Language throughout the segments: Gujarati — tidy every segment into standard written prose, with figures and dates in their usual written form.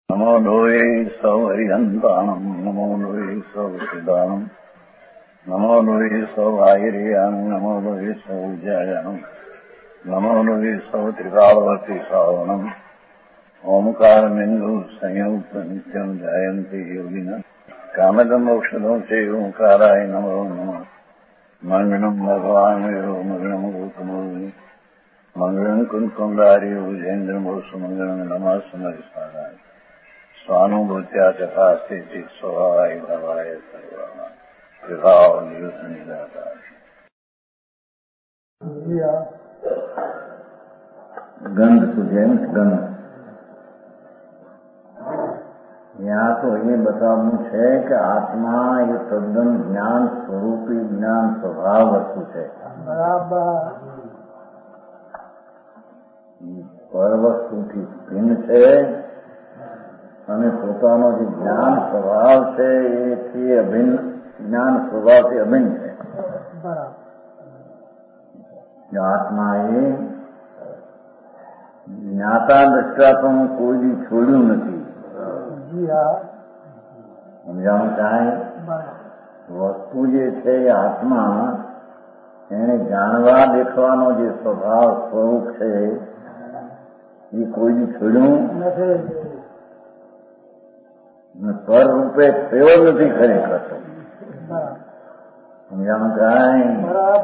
નમો લોહે સૌ હરિહંતાણમ નમો લોહે સૌ સિદ્ધાણમ નમો લોહે સૌ આયર્યાણમ નમો લોહે સૌ જયાણમ નમો લોહે સૌ ત્રિકાળવતી શ્રાવણમ ઓમકારમિંદુ સંયુક્ત નિત્યમ જાયંતી યોગિના કામદમોક્ષદો છે ઓંકારાય નમો નમઃ મંગળમ ભગવાન મંગળમ ગૌતમોની મંગળમ કુંકુંડારી વિજેન્દ્રમોષ મંગળમ નમઃ સમરિસારાય સ્વાનુભૂત્યા ચકાસ્તે સ્વભાવાય ભવાય સર્વા વિભાવ નિયુત નિરાકાર ગંધ સુધી ગંધ यहाँ तो ये बतावવું છે કે આત્મા એ તદ્દન જ્ઞાન સ્વરૂપી જ્ઞાન સ્વભાવ વસ્તુ છે. બરાબર. પર વસ્તુથી ભિન્ન છે અને પોતાનો જે જ્ઞાન સ્વભાવ છે એથી અભિન્ન જ્ઞાન સ્વભાવથી અભિન્ન છે. બરાબર. આત્મા એ જ્ઞાતા દ્રષ્ટા પણ કોઈ દી છોડ્યું નથી. સમજાવું કાંઈ વસ્તુ જે છે એ આત્મા એને જાણવા દેખવાનો જે સ્વભાવ સ્વરૂપ છે એ કોઈ છોડ્યું નથી. પર રૂપે થયો નથી ખરેખર. સમજાવું કાંઈ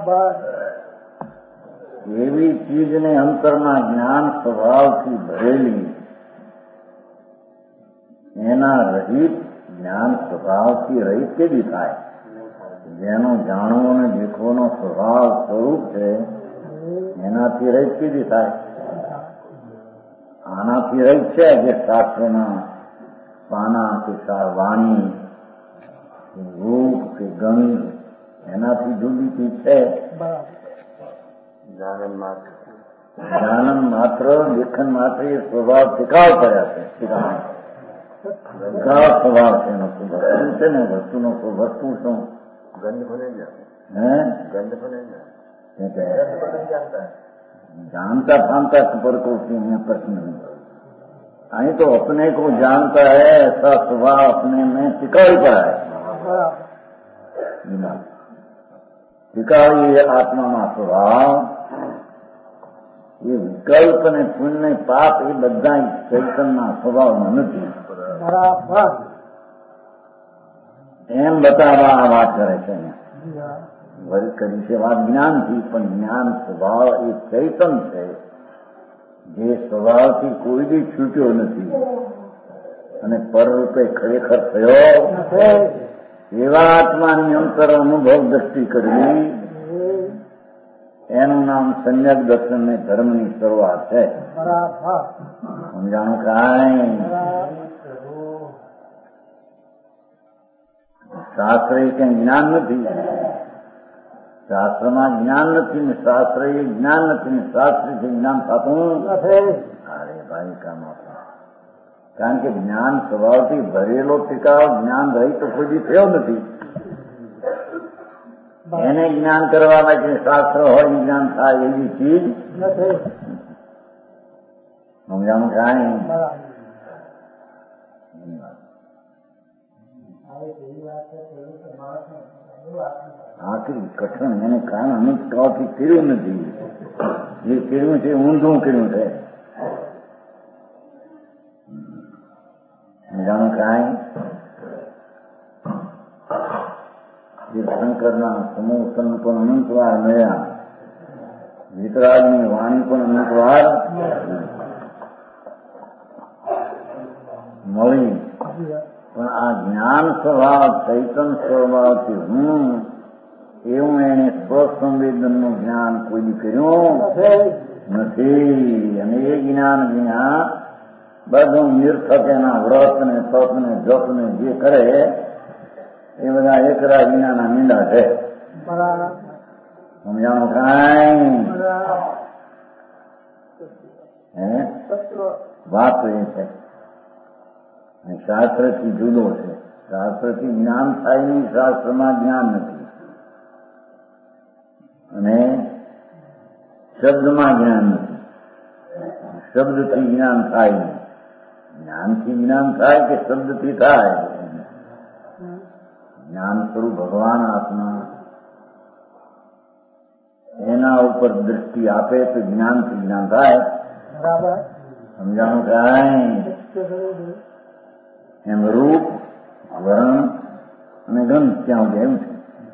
એવી ચીજને અંતરના જ્ઞાન સ્વભાવથી ભરેલી એના રહિત જ્ઞાન સ્વભાવથી રહિત કેવી થાય? જેનો જાણવો અને દેખવાનો સ્વભાવ સ્વરૂપ છે એનાથી રહિત કેવી થાય? આનાથી રહિત છે જે શાસ્ત્રના પાના કે વાણી રૂપ કે ગંધ એનાથી જુદી ચીજ છે. જાનન માત્ર લેખન માત્ર એ સ્વભાવ શીખાવ કર્યા છે. સ્વભાવ છે એનો વસ્તુ છે ને વસ્તુનો વસ્તુ શું ગંધ બને ગંધ બને जानता फानता पर को यहाँ प्रश्न नहीं. અહીં तो अपने को जानता है ऐसा स्वभाव अपने में टिकाई पड़ा है. टिकाई ये आत्मा में स्वभाव ये વિકલ્પ ને પુણ્ય ને પાપ એ બધા ચૈતનના સ્વભાવમાં નથી. બરાબર. એમ બતાવવા આ વાત કરે છે. વરી કરી છે વાત જ્ઞાનથી, પણ જ્ઞાન સ્વભાવ એ ચૈતન છે જે સ્વભાવથી કોઈ બી છૂટ્યો નથી અને પરરૂપે ખરેખર થયો એવા આત્માની અંતર અનુભવ દ્રષ્ટિ કરવી એનું નામ સમ્યક દર્શન ને ધર્મની શરૂઆત છે. સમજાણું કાંઈ? શાસ્ત્ર એ કઈ જ્ઞાન નથી. શાસ્ત્રમાં જ્ઞાન નથી ને શાસ્ત્ર એ જ્ઞાન નથી ને શાસ્ત્રથી જ્ઞાન થતું નથી. અરે ભાઈ કામ આપો. કારણ કે જ્ઞાન સ્વભાવથી ભરેલો ટીકાવ જ્ઞાન રહી તો કોઈ દી થયો નથી. એને જ્ઞાન કરવા માટે શાસ્ત્ર હોય જ્ઞાન થાય એવી ચીજ નથી. સમજાણું કાંઈ? આખરી કઠણ એને કામ અમુક ટોથી કર્યું નથી. જે કર્યું છે ઊંધું કર્યું છે. સમજાણું કાંઈ? શંકરના સમૂહ પણ અનંતવાર મળ્યા, વિતરાગની વાણી પણ અનંતવાર મળી, પણ આ જ્ઞાન સ્વભાવ ચૈતન સ્વભાવથી હું એવું એને સ્વસંવેદનનું જ્ઞાન કોઈ કર્યું નથી. અને એ જ્ઞાન વિના બધું નિર્થક એના વ્રત ને તપ ને જપ ને જે કરે એ બધા એકરા વિનાના મીંડા છે. સમજાણું કાંઈ? વાત તો એ છે. શાસ્ત્રથી જુદો છે. શાસ્ત્રથી જ્ઞાન થાય નહીં, શાસ્ત્રમાં જ્ઞાન નથી. અને શબ્દમાં જ્ઞાન નથી. શબ્દથી જ્ઞાન થાય નહીં. જ્ઞાનથી જ્ઞાન થાય કે શબ્દથી થાય? જ્ઞાન સ્વરૂપ ભગવાન આત્મા, એના ઉપર દ્રષ્ટિ આપે તો જ્ઞાનથી જ્ઞાન થાય. સમજાણું કાંઈ? એમ રૂપ, વર્ણ અને ગંધ ત્યાં એમ છે.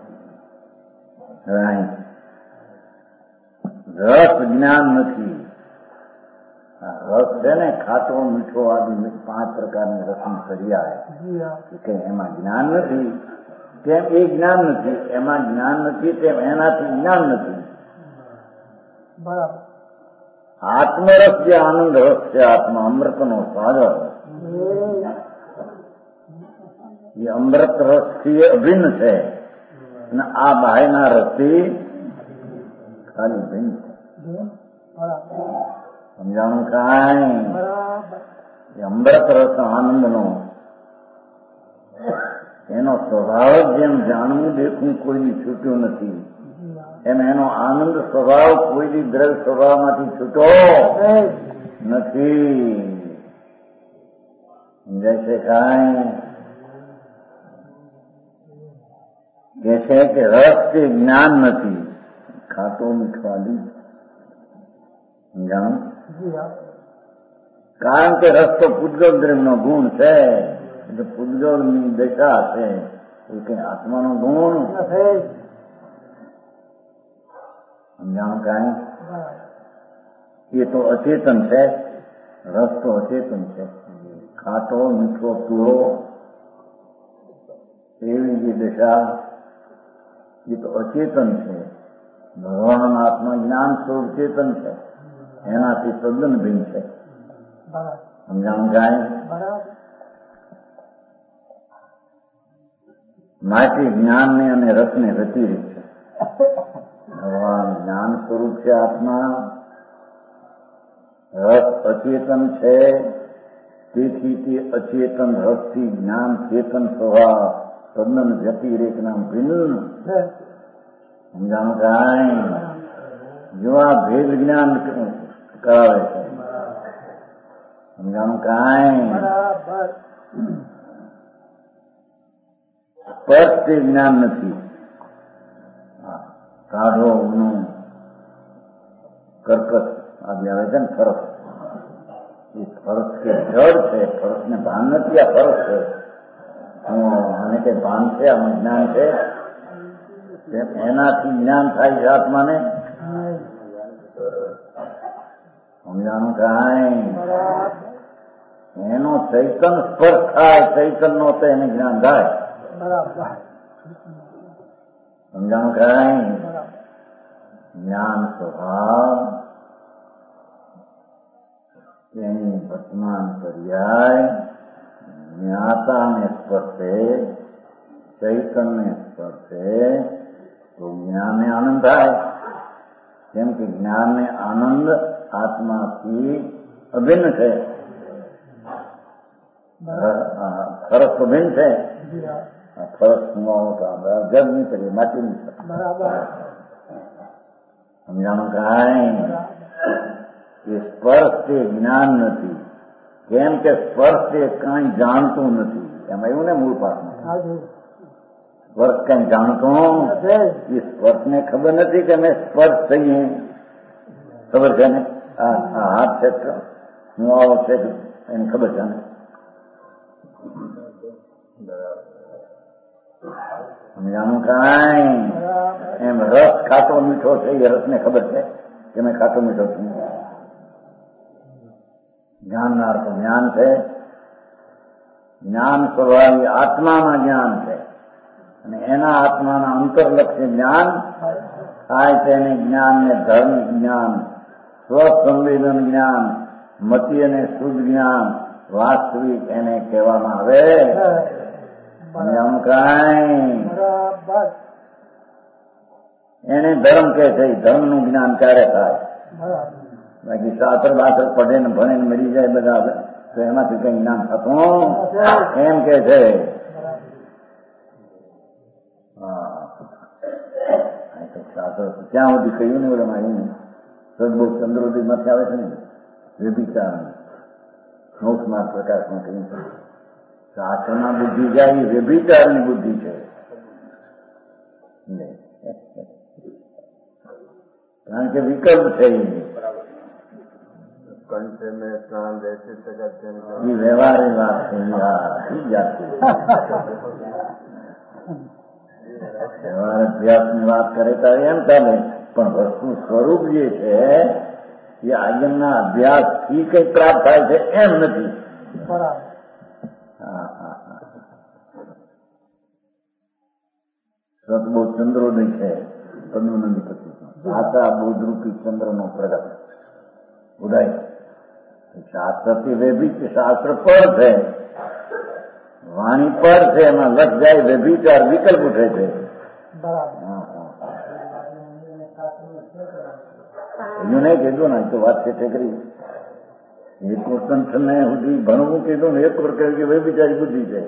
રસ જ્ઞાન નથી. રસ છે ને, ખાટો મીઠો આદિ 5 પ્રકારની રસની ફરિયા કે એમાં જ્ઞાન નથી. તેમ એ જ્ઞાન નથી, એમાં જ્ઞાન નથી, તેમ એનાથી જ્ઞાન નથી. આત્મરસ જે આનંદ રસ છે, આત્મા અમૃતનો સાગર, એ અમૃત રસથી અભિન્ન છે અને આ બાહ્યના રસથી ખાલી ભિન્ન છે. સમજાણું કાંઈ? અમૃત રસ આનંદનો એનો સ્વભાવ જેમ જાણવું દેખવું કોઈની છૂટ્યું નથી, એમ એનો આનંદ સ્વભાવ કોઈની દ્રવ્ય સ્વભાવમાંથી છૂટો નથી. સમજાય છે કાંઈ? કે છે કે રસ તે જ્ઞાન નથી, ખાટો મીઠો આદિ. સમજાણું? કારણ કે રસ તો પૂતગલ દ્રવ્યનો ગુણ છે, એટલે પૂતગલની દશા છે, એ કઈ આત્માનો ગુણ. સમજાણું કાંઈ? એ તો અચેતન છે, રસ તો અચેતન છે. ખાટો મીઠો પીળો એવી જે દશા એ તો અચેતન છે. ભગવાન આત્મા જ્ઞાન સ્વરૂપ ચેતન છે, એનાથી તદ્દન ભિન્ન છે. સમજાણું કાંઈ? માટે જ્ઞાનને અને રસને વ્યતિરિક્ત છે. ભગવાન જ્ઞાન સ્વરૂપ છે આત્મા, રસ અચેતન છે, તેથી તે અચેતન રસથી જ્ઞાન ચેતન સ્વભાવ તદ્દન વ્યતિરેક નામ ભિન્ન. સમજાણું કાંઈ? જો આ ભેદ જ્ઞાન કરાવે છે. સમજાણું કાંઈ? સ્પર્શ તે જ્ઞાન નથી. કાઢો ઊનું કર્કશ આદિ આવે છે ને, ફરસ. એ ફરસ કે જળ છે, ફરસને ભાન નથી. આ ફરસ છે, આને કઈ ભાન છે, આનું જ્ઞાન છે, એનાથી જ્ઞાન થાય છે આત્માને. સમજાણું કાંઈ? એનો ચૈતન સ્પર્શ થાય, ચૈતન નો તો એને જ્ઞાન થાય. સમજાણું કાંઈ? જ્ઞાન સ્વભાવ એની વર્તમાન પર્યાય જ્ઞાતાને સ્પર્શે, ચૈતનને સ્પર્શે તો જ્ઞાનને આનંદ થાય. કેમ કે જ્ઞાનને આનંદ આત્માથી અભિન્ન છે. ફરસ તો ભિન્ન છે. ફરસ જગ નહીં કરીએ, માટી નહીં કરે. સમજાણું કાંઈ? એ સ્પર્શ તે જ્ઞાન નથી. કેમ કે સ્પર્શ તે કાંઈ જાણતું નથી. એમાં એવું ને મૂળ પાકમાં સ્પર્શ કઈ જાણતું, એ સ્પર્શને ખબર નથી કે અમે સ્પર્શ થઈએ. ખબર છે ને? આ હાથ છે, હું આવો છે, એને ખબર છે ને? સમજાણું કાંઈ? એમ રસ ખાટો મીઠો છે, એ રસને ખબર છે કે મેં ખાટો મીઠો છું. જ્ઞાનનાર તો જ્ઞાન છે. જ્ઞાન સ્વભાવી આત્મામાં જ્ઞાન છે, અને એના આત્માના અંતરલક્ષી જ્ઞાન થાય તેને જ્ઞાનને ધર્મ જ્ઞાન, સ્વસંવેદન જ્ઞાન, મતિ અને શુદ્ધ જ્ઞાન, વાસ્તવિક એને કહેવામાં આવે. સમજાણું કાંઈ? એને ધર્મ કે છે. ધર્મનું જ્ઞાન ક્યારે થાય? બાકી શાસ્ત્ર બાસ્ત્ર પડે ને ભણે ને મરી જાય બધા, તો એમાંથી કઈ જ્ઞાન થતું એમ કે છે. શાસ્ત્ર ત્યાં સુધી કહ્યું ને ઓલામાં આવ્યું ને, સદબોધ ચંદ્રોદય માંથી આવે છે ને, વ્યભિચાર મોક્ષ માર્ગ પ્રકાશમાં કહ્યું છે શાસ્ત્રમાં બુદ્ધિ જાય એ વ્યભિચારની બુદ્ધિ છે. કારણ કે વિકલ્પ છે એ વ્યવહારની વાત છે. વ્યવહાર અભ્યાસની વાત કરે તો એમ ચાલે, પણ વસ્તુ સ્વરૂપ જે છે એ આજ્ઞાના અભ્યાસથી કઈ પ્રાપ્ત થાય છે એમ નથી. સતબો ચંદ્રોદય છે પદ્મનંદી પછી સાચા બોધરૂપી ચંદ્રનો પ્રગટ ઉદય. શાસ્ત્રથી વેભિત શાસ્ત્ર પર છે, વાણી પર છે, એમાં લખ જાય વ્યભિચાર વિકલ્પ ઉઠે છે. એનું નહીં કીધું ને તો વાત છે કરી એક વર્ષ ને સુધી ભણવું કીધું ને એક વર્ષ કહ્યું કે વ્યભિચારી બુદ્ધિ છે.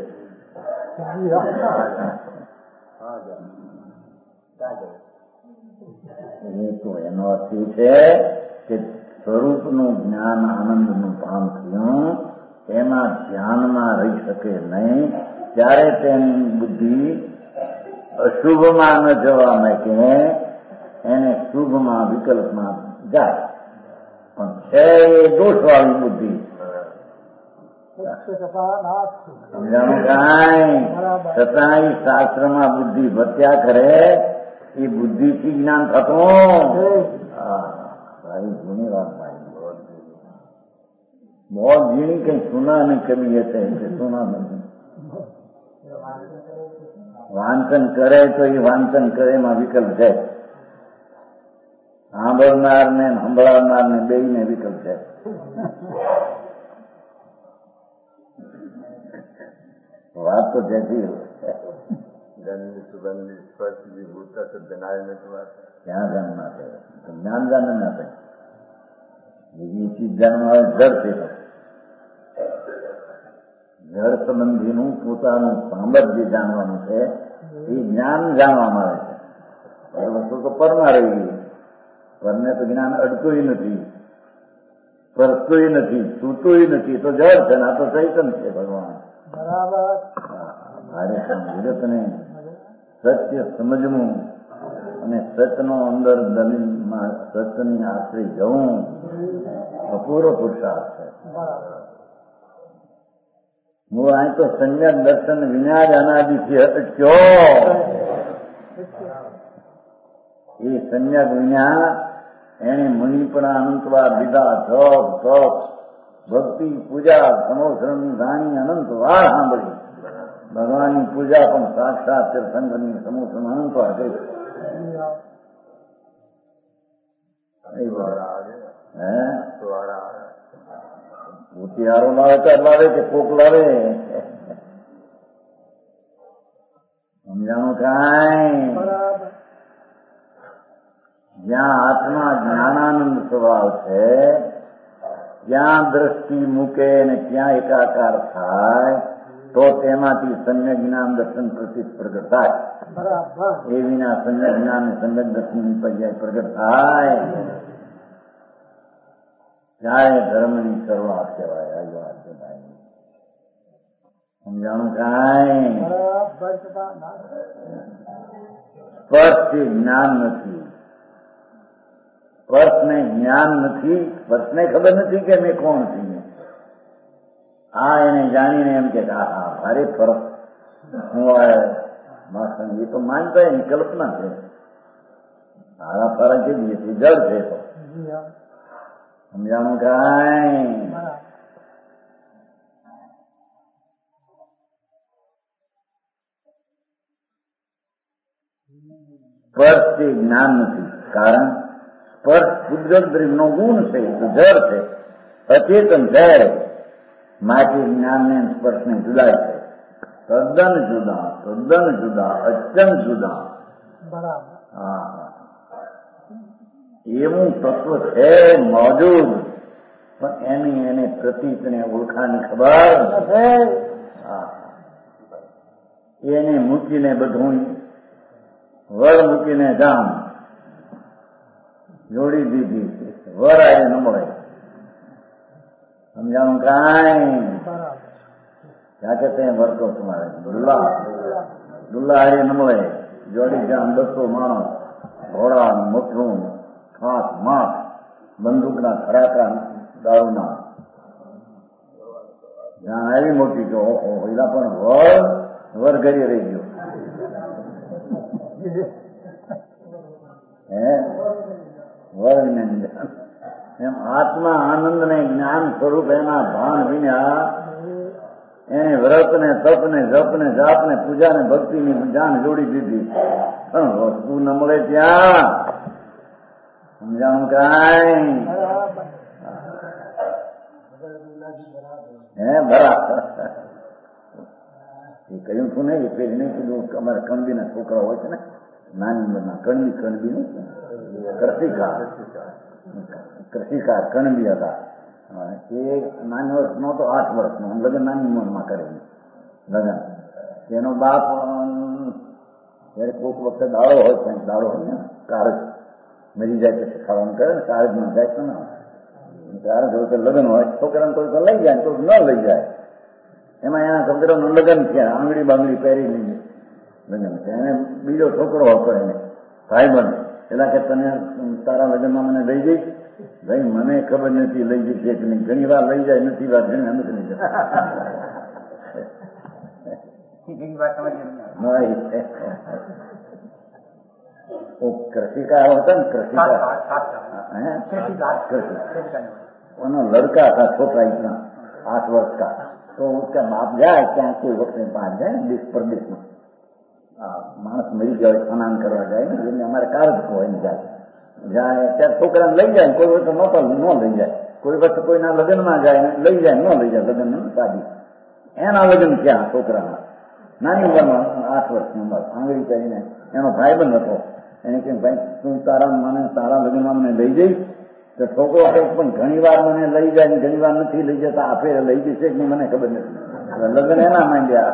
એ તો એનો અર્થ એ છે કે સ્વરૂપનું જ્ઞાન આનંદનું પામ થયું એમાં ધ્યાનમાં રહી શકે નહીં, ત્યારે તેની બુદ્ધિ અશુભમાં ન જવા માટે એને શુભમાં વિકલ્પમાં જાય. પણ છે એ દોષવાળી બુદ્ધિ. સમજાણું કાંઈ છતાંય શાસ્ત્રમાં બુદ્ધિ ભટ્યા કરે એ બુદ્ધિથી જ્ઞાન થતું. ભાઈ જૂની વાત ભાઈ બહુ ઝીણી કઈ સુના નહીં કમી હશે એટલે સુના નહીં. વાંચન કરે તો એ વાંચન કરે એમાં વિકલ્પ છે. સાંભળનાર ને સંભળાવનાર ને બે ને વિકલ્પ છે. વાત તો જતી ક્યાં જન્મ આપે જ્ઞાન જાણ આપે બીજી ચીજ જાણવા આવે જડથી જળ સંબંધીનું પોતાનું સામર્થ્ય જાણવાનું છે એ જ્ઞાન જાણવામાં આવે છે. વસ્તુ તો પરમાં રહી ગઈ, પરને તો જ્ઞાન અડતુંય નથી, પરતુંય નથી, છૂતુંય નથી, તો જળ છે ને આ તો ચૈતન છે ભગવાન. મારે વિરતને સત્ય સમજવું અને સતનો અંદર દલીલમાં સતની આશ્રય જવું અપૂર્વ પુરુષાર્થ છે. હું અહીં તો સંજ્ઞક દર્શન વિના જ અનાદિથી અટક્યો. એ સંજ્ઞક વિના એને મુનિપણા અનંતવાર લીધા, જપ તપ ભક્તિ પૂજા સમોસરની વાણી અનંતવાર સાંભળી. ભગવાનની પૂજા પણ સાક્ષાત તીર્થંકરની સમોસન અનંતવાર કરી. પોતિયારો લાવે તો લાવે કે કોક લાવે સમજાણું કાંઈ. જ્યાં આત્મા જ્ઞાનાનંદ સ્વભાવ છે જ્યાં દ્રષ્ટિ મૂકે ને ત્યાં એકાકાર થાય તો તેમાંથી સમ્યક જ્ઞાન દર્શન પ્રગટ થાય. એ વિના સમ્યક જ્ઞાન સમ્યક દર્શન પર્યાય પ્રગટ થાય ત્યારે ધર્મની શરૂઆત કહેવાય. આ વાત છે ભાઈ, સમજાણું કાંઈ. સ્પર્શથી જ્ઞાન નથી, સ્પર્શને જ્ઞાન નથી, સ્પર્શને ખબર નથી કે મેં કોણ છું. આ એને જાણીને એમ કે હા ભારે ફરક હું એ તો માનતા એની કલ્પના છે. સારા ફરક એ જળ છે. તો સમજાણું કાંઈ. સ્પર્શથી જ્ઞાન નથી, કારણ સ્પર્શ ઉદ્ગલ દ્રવ્યનો ગુણ છે, તો જળ છે, અચેતન છે. માટે જ્ઞાનને સ્પર્શને જુદા છે, તદ્દન જુદા, અત્યંત જુદા. એવું તત્વ છે મોજૂદ, પણ એને પ્રતીકને ઓળખાની ખબર એને મૂકીને બધું વર મૂકીને જામ જોડી દીધી, વર આવે ન મળે. સમજાણું કાંઈ ત્યાં કે ત્યાં વર્તો તમારે દુલ્લા હારી ન મળે. જોડી જ્યાં 200 માણસ, ઘોડા, મોટરું, ખાસ માસ, બંદૂકના ખડાકા, દારૂના જ્યાં આવી મોટી તો એલા પણ વર ઘરી રહી ગયો. વર એમ આત્મા આનંદ ને જ્ઞાન સ્વરૂપ એના ભાન વિના એને વ્રત ને તપ ને જપ ને જાપ ને પૂજા ને ભક્તિ ની જાન જોડી દીધી, પણ વસ્તુ ન મળે ત્યાં. સમજાણું કાંઈ? બરાબર એ કહ્યું છું ને એ ફેર નહીં કીધું. અમારે કણબીના છોકરા હોય છે ને, નાની ઉંમરના કણબી નહીં, કૃષિકાર કણબી હતા. એ નાની વર્ષનો તો 8 વર્ષનો, લગ્ન નાની ઉંમરમાં કરેલું લગ્ન. એનો બાપ જયારે કોઈક વખતે દાડો હોય, કંઈક દાડો હોય ને, કારજ મરી જાય પછી ખાવાનું કરે ને, કારજમાં જાય તો ના કારજ હોય તો લગ્ન હોય, છોકરાને કોઈ તો લઈ જાય, કોઈ ન લઈ જાય. એમાં એના છોકરાનું લગ્ન થયા, આંગળી બાંગડી પહેરી લીધી, લગ્ન છે. એને બીજો છોકરો હતો, એને ભાઈબંધ. પેલા કે તને તારા લગ્નમાં મને લઈ જઈશ? ભાઈ મને ખબર નથી લઈ જઈશ કે નહીં. ઘણી વાર લઈ જાય, નથી વાર ઘણી અમુક લઈ જાય. कृषिकार होता ना, कृषिकार वो लड़का था छोटा इतना 8 वर्ष का. तो उसका बाप जाए क्या कोई वक्त में पास जाए देश प्रदेश में, मानस मरी जाए स्नान करवा जाए ने हमारे कार्य को जाए त्या छोकरा लई जाए. कोई वक्त न लई जाए, कोई वक्त कोई ना लग्न में जाए लई जाए, न लई जाए लग्न में शादी. एना लग्न क्या छोकरा नानी उम्र में 8 वर्षની ઉંમર, આંગળી કરીને એનો ભાઈબંધ હતો. એને કે ભાઈ તું તારા લગ્નમાં મને લઈ જઈશ? તો છોકરો પણ ઘણી વાર મને લઈ જાય ને ઘણી વાર નથી લઈ જતા. આપે લઈ જશે કે મને ખબર નથી. લગ્ન એના માંડ્યા.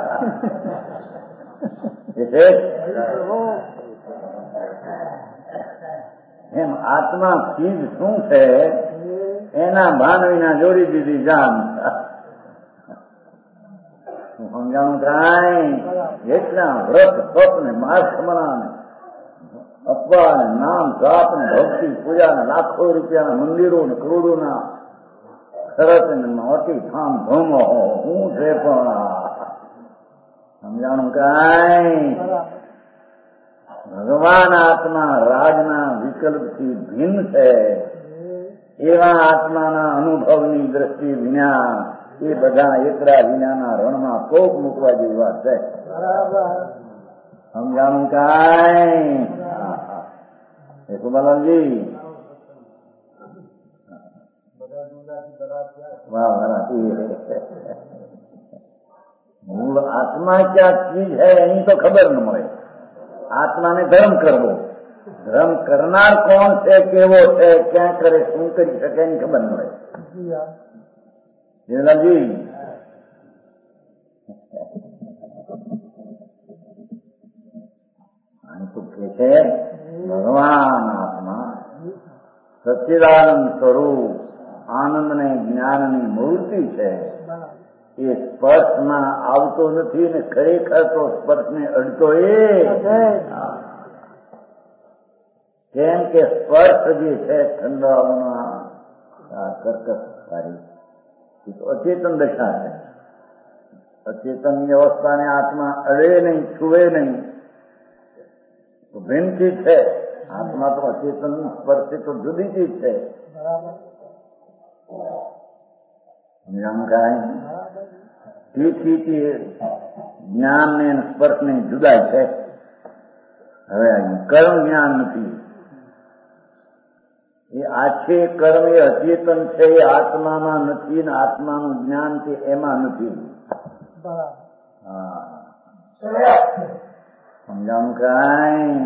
એમ આત્મા ચીજ શું છે એના ભાન વિના જોડી દીધી જાન. સમજાણું કાંઈ? એટલા વ્રત તપ ને માર્ગમના ને અપવા ને નામ જાપ ને ભક્તિ પૂજા ને લાખો રૂપિયાના મંદિરો ને કરોડોના ખર્ચ ને મોટી ધામ ધૂમો હું છે. પણ સમજાણું કાંઈ? ભગવાન આત્મા રાજના વિકલ્પથી ભિન્ન છે. એવા આત્માના અનુભવની દ્રષ્ટિ વિના એ બધા એકડા વિનાના રણમાં કોક મૂકવા જેવી વાત છે. સમજાણું કાંઈ? કુમારજી મૂળ આત્મા ક્યાં ચીજ હૈ એની તો ખબર ન મળે. આત્માને ધર્મ કરવો, ધર્મ કરનાર કોણ છે, કેવો છે, ક્યાં કરે, શું કરી શકે એની ખબર ન મળે. જીવલાજી કે છે ભગવાન આત્મા સચ્ચિદાનંદ સ્વરૂપ આનંદ ને જ્ઞાનની મૂર્તિ છે. એ સ્પર્શમાં આવતો નથી ને ખરેખર તો સ્પર્શને અડતો કેમ કે સ્પર્શ જે છે ઠંડાઓના કર્કશ સારી એ તો અચેતન દશા છે. અચેતનની અવસ્થાને આત્મા અડે નહીં, છુવે નહીં તો ભિન્નથી છે. આત્મા તો અચેતન સ્પર્શે તો જુદી ચીજ છે. તેથી જ્ઞાન ને સ્પર્શ ને જુદાય છે. હવે કર્મ જ્ઞાન નથી. એ આખે કર્મ એ અચેતન છે, એ આત્મામાં નથી ને આત્માનું જ્ઞાન છે એમાં નથી. સમજાણું કાંઈ?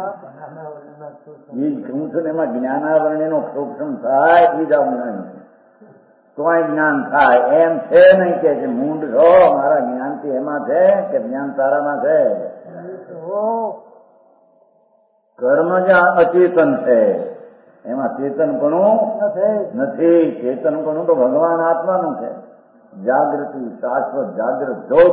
એ હું છું ને એમાં જ્ઞાનાવરણીનો શોષણ થાય એ જ જ્ઞાન છે. તોય જ્ઞાન થાય એમ છે નહીં કે મૂંડ છો મારા જ્ઞાનથી એમાં છે કે જ્ઞાન તારામાં છે. કર્મ જ્યાં અચેતન છે એમાં ચેતનપણું નથી. ચેતનપણું તો ભગવાન આત્માનું છે. જાગૃતિ શાશ્વત જાગૃત જ્યોત,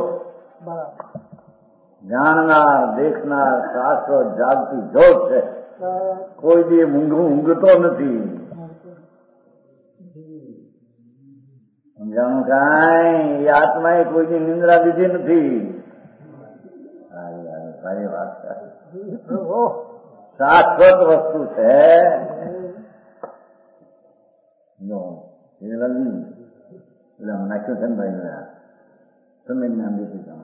જાણનાર દેખનાર શાશ્વત જાગતી જ્યોત છે. કોઈ દી ઊંઘતો નથી. સમજાણું કાંઈ? એ આત્માએ કોઈની નિંદ્રા લીધી નથી. સારી વાત છે. શાશ્વત વસ્તુ છે. એટલે નાખ્યું છે ને ભાઈ સમય નામ દીધી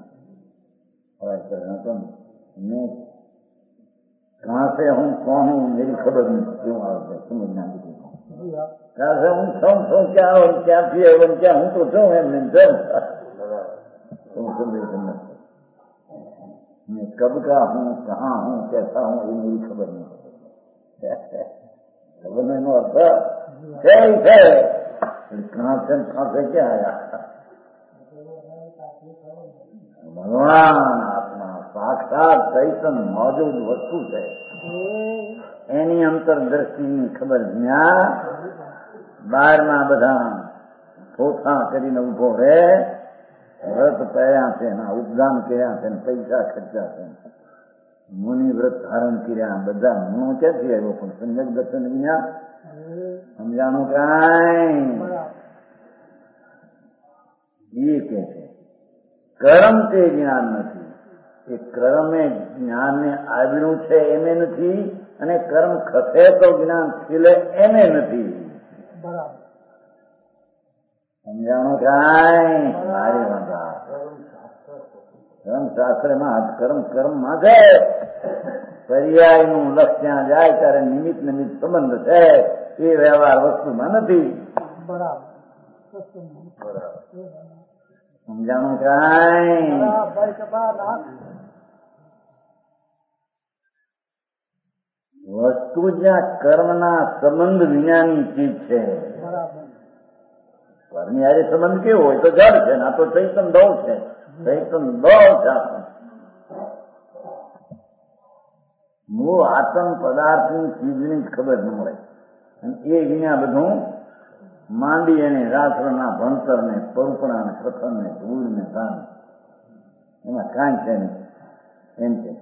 मैं कहाँ से हूँ कौन हूँ मेरी खबर नहीं क्यों आवश्यक समझना भी कहाँ से हूँ सौ क्या और क्या थी एवं क्या हूँ तो क्यों है मैं मैं कब का हूँ कहाँ हूँ कैसा हूँ ये मेरी खबर नहीं. खबर नहीं अर्थ है कहाँ से क्या आया. ભગવાન આત્મા સાક્ષાત ચૈતન મોજૂદ વસ્તુ છે. એની અંતરદ્રષ્ટિની ખબર જ્યાં બહારના બધા થોથા કરીને ઉભો રહે, વ્રત પહેર્યા છે, એના ઉપદાન કર્યા છે, પૈસા ખર્ચા છે, મુનિ વ્રત ધારણ કર્યા, બધા મુનો ક્યાંથી આવ્યો પણ સંજક દર્શન વિના સમજાણું કાંઈ. એ કે છે કર્મ તે જ્ઞાન નથી. એ કર્મે જ્ઞાનને આવ્યું છે એમે નથી, અને કર્મ ખસે તો જ્ઞાન ખીલે એમે નથી. સમજાણું કાંઈ? મારી વાંધા કર્મશાસ્ત્રમાં કર્મમાં છે. પર્યાયનું લક્ષ ત્યાં જાય ત્યારે નિમિત્ત સંબંધ છે. એ વ્યવહાર વસ્તુમાં નથી. સમજાણું કાંઈ? વસ્તુ જ્યાં કર્મના સંબંધ વિનાની ચીજ છે. કર્મની હારે સંબંધ કેવો હોય તો જડ છે ને આ તો ચૈતન દોષ છે. ચૈતન દોષ છે. મૂળ આત્મ પદાર્થની ચીજની જ ખબર ન મળે. અને એ વિના બધું માંડી એને રાત્રના ભણતરને પરુપણા ને કથનને ધૂળ ને ધાન એમાં કાંઈ છે નહીં. એમ છે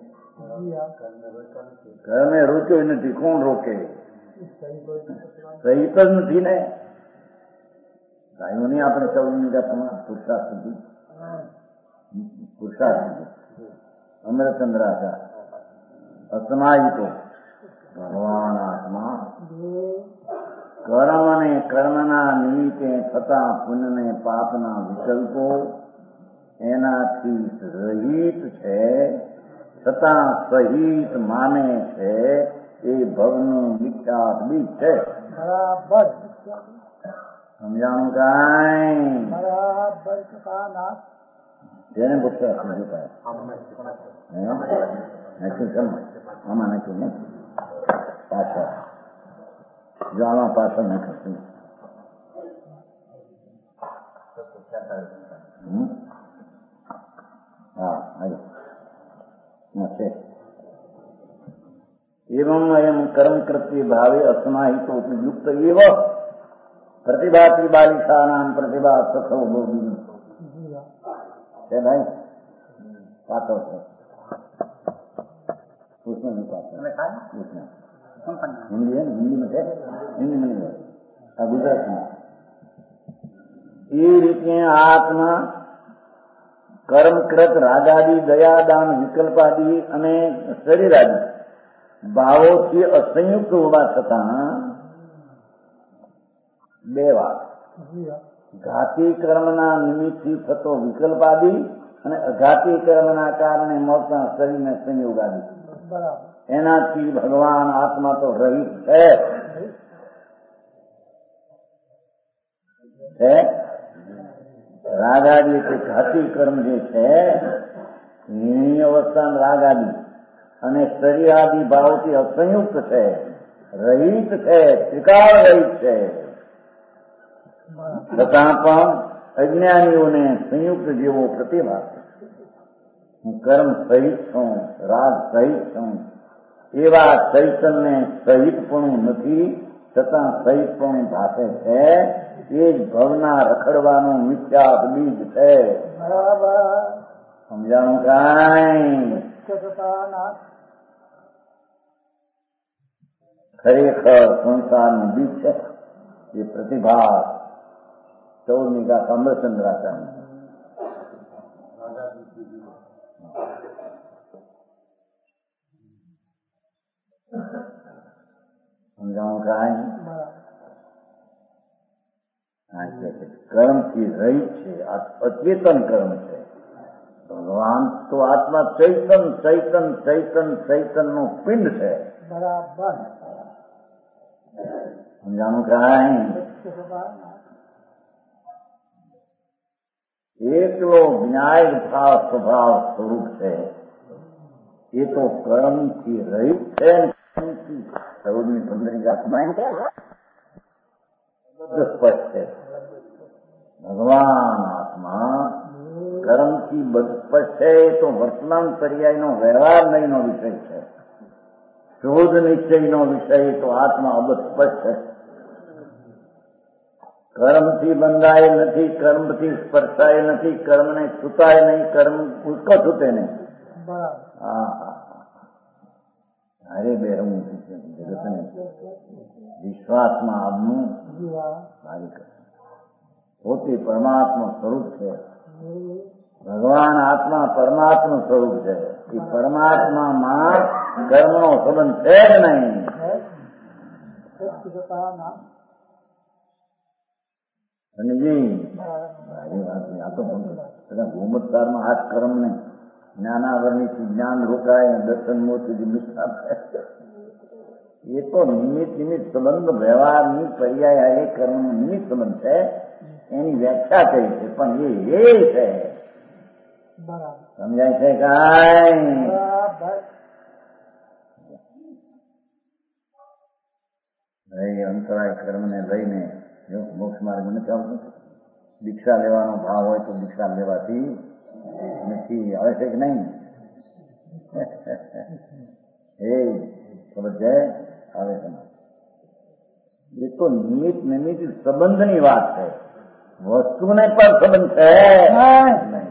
ઘરને રોક્યો નથી. કોણ રોકે? સહિત જ નથી ને. કાંઈ નહીં. આપણે 14 મિનિટ પુરુષાર્થ સુધી અમરચંદ્રાચાર અસમાયિતો ભગવાન આત્મા કર્મ અને કર્મના નિમિત્તે થતા પુણ્યને પાપના વિકલ્પો એનાથી રહિત છે, છતાં સહિત માને છે. એ ભવનું વિખ્યાત બીજ છે. બરાબર સમજાણું કાંઈ? જેને પૂછ્યા આમાં નાખ્યું ને પાછળ જો આમાં પાછળ નાખ્યું. હા છે. एवं अयम कर्म कृत्य भावे अस्माहितो युक्त एव प्रतिभाति बालिकानां प्रतिभा सखो भोगी है भाई. पातो है उसमें नहीं पाता उसमें हिंदी है. हिंदी में है. हिंदी में नहीं है. गुजरात में ये रीते आत्मा कर्मकृत रागादि दयादान विकल्पादि અને શરીરાદિ ભાવોથી અસંયુક્ત હોવા છતાં બે વાત. ઘાતી કર્મના નિમિત્તથી થતો વિકલ્પાદિ અને અઘાતી કર્મના કારણે મળતા શરીરને સંયોગાદિ એનાથી ભગવાન આત્મા તો રહિત છે. રાગાદિ કે ઘાતી કર્મ જે છે એની અવસ્થા રાગાદિ અને શરીરાદિ ભાવથી અસંયુક્ત છે, રહિત છે, ત્રિકાળ રહિત છે. છતાં પણ અજ્ઞાનીઓને સંયુક્ત જેવો પ્રતિભાસ. હું કર્મ સહિત છું, રાગ સહિત છું એવા ચૈતન્ય સહિતપણું નથી. છતાં સહિતપણું ભાષે છે એ જ ભવના રખડવાનું મિથ્યા બીજ છે. સમજાણું કાંઈ? ખરેખર સંસારનું બીજ છે એ પ્રતિભા 14મી ગાથા અમરચંદ્રાચાર્ય. સમજાણું કાંઈ? કર્મથી રહિત છે, આ અચેતન કર્મ છે. ભગવાન તો આત્મા ચૈતન ચૈતન ચૈતન ચૈતન નું પિંડ છે. બરાબર. સમજાણું કાંઈ? એકલો ન્યાય ભાવ સ્વભાવ સ્વરૂપ છે એ તો કર્મથી રહિત છે. 14મી ગાથામાં સ્પષ્ટ છે ભગવાન આત્મા કર્મથી સ્પષ્ટ છે. તો વર્તમાન પર્યાયનો વ્યવહાર નહીંનો વિષય છે. શોધ નિશ્ચયનો વિષય તો આત્મા અબસ્પષ્ટ છે. કર્મથી બંધાય નથી, કર્મથી સ્પર્શાય નથી, કર્મને છૂતાય નહીં, કર્મ ઉસકો છૂટે નહીં. અરે બેહવું જગતને વિશ્વાસમાં આવનું સારી કરે. પોતે પરમાત્મા સ્વરૂપ છે. ભગવાન આત્મા પરમાત્મા સ્વરૂપ છે. એ પરમાત્મામાં કર્મનો સંબંધ છે જ નહીં. આ તો ગોમતકારમાં આ કર્મને જ્ઞાનાવરણીથી જ્ઞાન રોકાય, દર્શન મોતીથી નિષ્ઠા થાય. એ તો નિમિત્ત સંબંધ વ્યવહારની પર્યાય એ કર્મનો નિમિત્ત સંબંધ છે. એની વ્યાખ્યા કઈ છે પણ એ છે. સમજાય છે કાંઈ? અંતરાય કર્મને લઈને મોક્ષ માર્ગ નથી આવતો. દીક્ષા લેવાનો ભાવ હોય તો દીક્ષા લેવાથી નથી. આવે છે કે નહીં? એ ખબર છે? આવે છે. એ તો નિમિત્ત સંબંધની વાત છે. વસ્તુને પણ સંબંધ છે નહીં.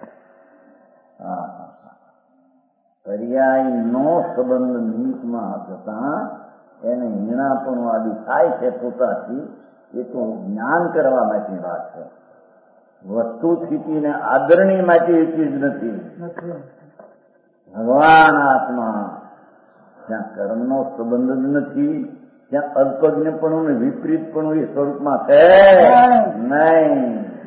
પર્યાયનો સંબંધ નિમિત્તમાં જતા એને હિણાપણું આદિ થાય છે પોતાથી. એ તો જ્ઞાન કરવા માટેની વાત છે. વસ્તુ સ્થિતિને આદરણી માટે એ ચીજ નથી. ભગવાન આત્મા જ્યાં કર્મનો સંબંધ જ નથી ત્યાં અલ્પજ્ઞપણું ને વિપરીતપણું એ સ્વરૂપમાં છે નહીં.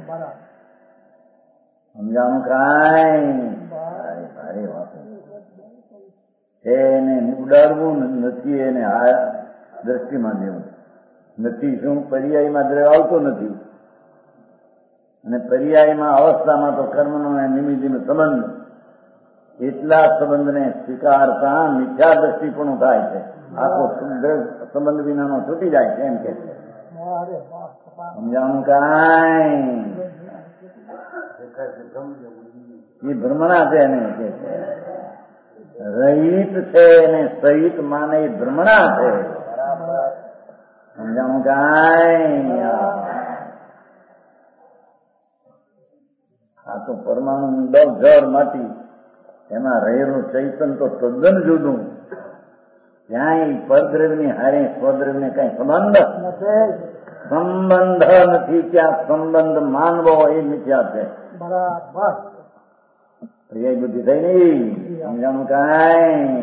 સમજાણું કાંઈ? ભારે વાત છે. એને ઉડાડવું નથી, એને આ દ્રષ્ટિમાં દેવું નથી. શું પર્યાયમાં દ્રવ્ય આવતો નથી અને પર્યાયમાં અવસ્થામાં તો કર્મનો નિમિત્ત સંબંધ. એટલા સંબંધને સ્વીકારતા મિથ્યા દ્રષ્ટિપણું થાય છે. આખો સંબંધ વિનાનો છૂટી જાય છે એમ કે છે. સમજાણું કાંઈ? એ ભ્રમણા છે એને કે છે. રહિત છે એને સહિત માને એ ભ્રમણા છે. સમજાણું કાંઈ? આ તો પરમાણુ જળ માટી એમાં રહેલું ચૈતન તો તદ્દન જુદું. ક્યાંય પરદ્રવ્યની હારે સ્વદ્રવ્યને કઈ સંબંધ નથી. ત્યાં સંબંધ માનવો એ મિથ્યા છે. બરાબર. પર્યાય બુદ્ધિ થઈ નહીં. સમજાણું કાંઈ?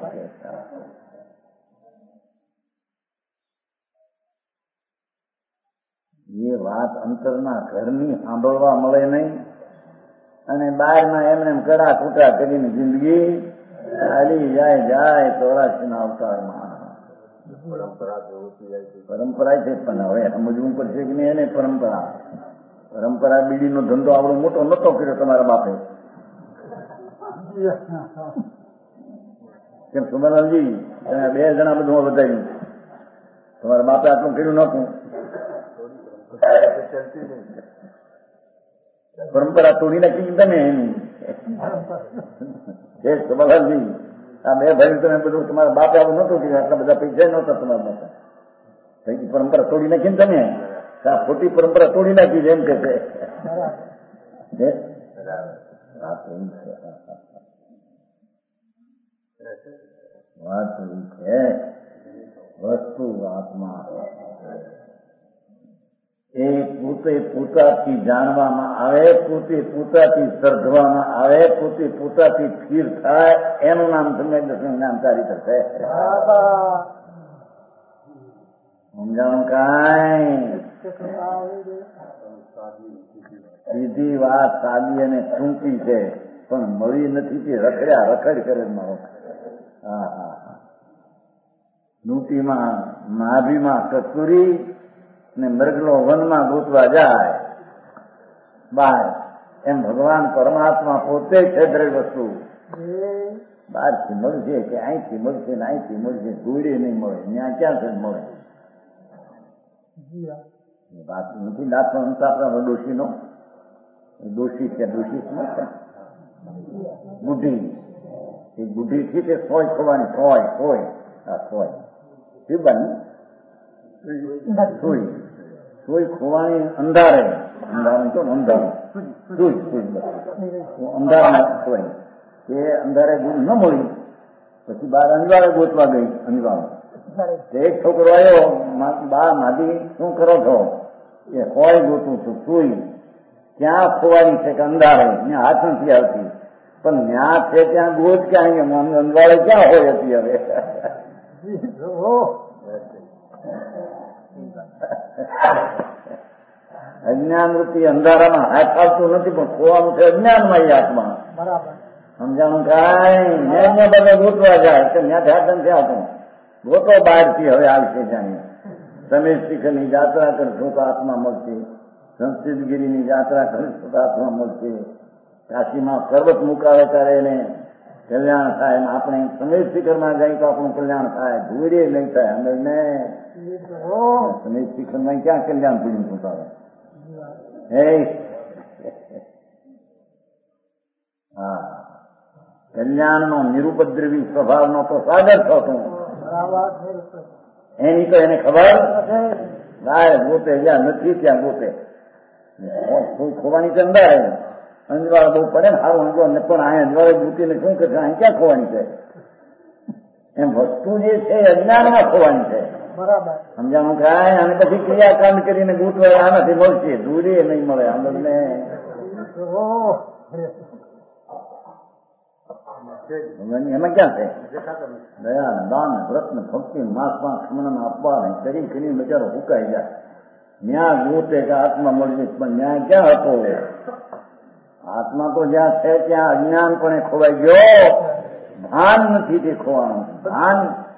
એ વાત અંતરના ઘરની સાંભળવા મળે નહીં અને બહારમાં એમને કડા કૂટા કરીને જિંદગી ચાલી જાય 84 અવતારમાં. પરંપરા છે પણ હવે સમજવું પડશે કે નહીં એને. પરંપરા બીડીનો ધંધો આવડો મોટો નતો કર્યો તમારા બાપે. કેમ સુમરલાલજી તમે 2 જણા બધું બતાવ્યું. તમારા બાપે આટલું કર્યું નતું. પરંપરા તોડી નાખી તમે એની. સુમરલાલજી આ 2 ભાઈ તમે બધું તમારા બાપે આવું નતું કર્યું. આટલા બધા પૈસા નહોતા તમારા બાપા. પરંપરા તોડી નાખી ને તમે ખોટી પરંપરા તોડી નાખી છે એમ કે છે. વાત એવી છે, વાત એવી છે. વસ્તુ આત્મા એ પોતે પોતાથી જાણવામાં આવે, પોતે પોતાથી સર્જવામાં આવે, પોતે પોતાથી સ્થિર થાય, એનું નામ સમ્યક દર્શન જ્ઞાન સારી થશે. સમજાણું કાંઈ? સીધી વાત સાદી અને ટૂંકી છે, પણ મળી નથી કે રખડ્યા રખડ કરે મારો. હા હા હા. નૂટીમાં નાભીમાં કસ્તુરી ને મૃગલો વનમાં ગોતવા જાય બહાર, એમ ભગવાન પરમાત્મા પોતે છે દરેક વસ્તુ. બહારથી મળશે કે અહીંથી મળશે ને અહીંથી મળશે, દોડે નહીં મળે, ત્યાં ક્યાં છે મળે? વાત નથી દાખલો આપણા ડોશીનો, દોષી છે, દોષી બુદ્ધિ, એ બુદ્ધિથી તે સોય ખોવાની, સોય આ સોય સોય ખોવાની અંધારે, અંધારું તો અંધારું અંધારા સોય તે અંધારે દૂધ ન મળી, પછી બહાર અંજવાળે ગોતવા ગઈ. અંજવાળો એક છોકરો આવ્યો, બા માદી શું કરો છો? એ હોય ગોતું છું. સુઈ ક્યાં ખોવાની છે કે અંધારે, ત્યાં હાથ નથી આવતી, પણ ત્યાં છે ત્યાં ગોત ક્યાં, અંજવાળે ક્યાં હોય હતી હવે? અજ્ઞાન રૂપી અંધારામાં હાથ આવતું નથી, પણ ખોવાનું છે અજ્ઞાનમાં. એ આત્મા સમજાણું કાંઈ? મેં બધા ગોતવા જાય તો ત્યાં હાથ નથી આવતું. ગોતો બહારથી હવે આવશે. જાણીએ તમે શિખરની યાત્રા કરશો તો આત્મા મળશે, સંસ્કૃતગીરીની યાત્રા કરીશું તો આત્મા મળશે, કાશીમાં પર્વત મુકાવે ત્યારે એને કલ્યાણ થાય, આપણે સમય શિખરમાં જઈએ તો આપણું કલ્યાણ થાય, ધૂળે નહીં થાય. અમે સમય શિખરમાં ક્યાં કલ્યાણ પૂરું થતા? હા, કલ્યાણનો નિરુપદ્રવી સ્વભાવનો તો સાગર થતો, એની તો એને ખબર ગાય ગોતે જ્યાં નથી ત્યાં ગોતે. ખોવાની છે અંધારે, અંજવાળ બહુ પડે ને સારું અંજવાળ ને, પણ આ અંજવાળે ગોતીને શું કરશે? અહીં ક્યાં ખોવાની છે? એમ વસ્તુ જે છે અજ્ઞાનમાં ખોવાની છે. સમજાણું કાંઈ? અને પછી ક્રિયાકાંડ કરીને ગોતવાય આનાથી મળશે, દૂરી નહીં મળે. આનંદને એમાં ક્યાં છે? દયા, દાન, વ્રત, ભક્તિ, માસમાં સ્મરણ આપવા કરી કરીને બચારો ફૂંકાઈ જાય. ન્યા ગોતે કે આત્મા મળશે, પણ ન્યા ક્યાં હતો? આત્મા તો જ્યાં છે ત્યાં અજ્ઞાન પણ ખોવાઈ ગયો, ભાન નથી તે ખોવાનું. ભાન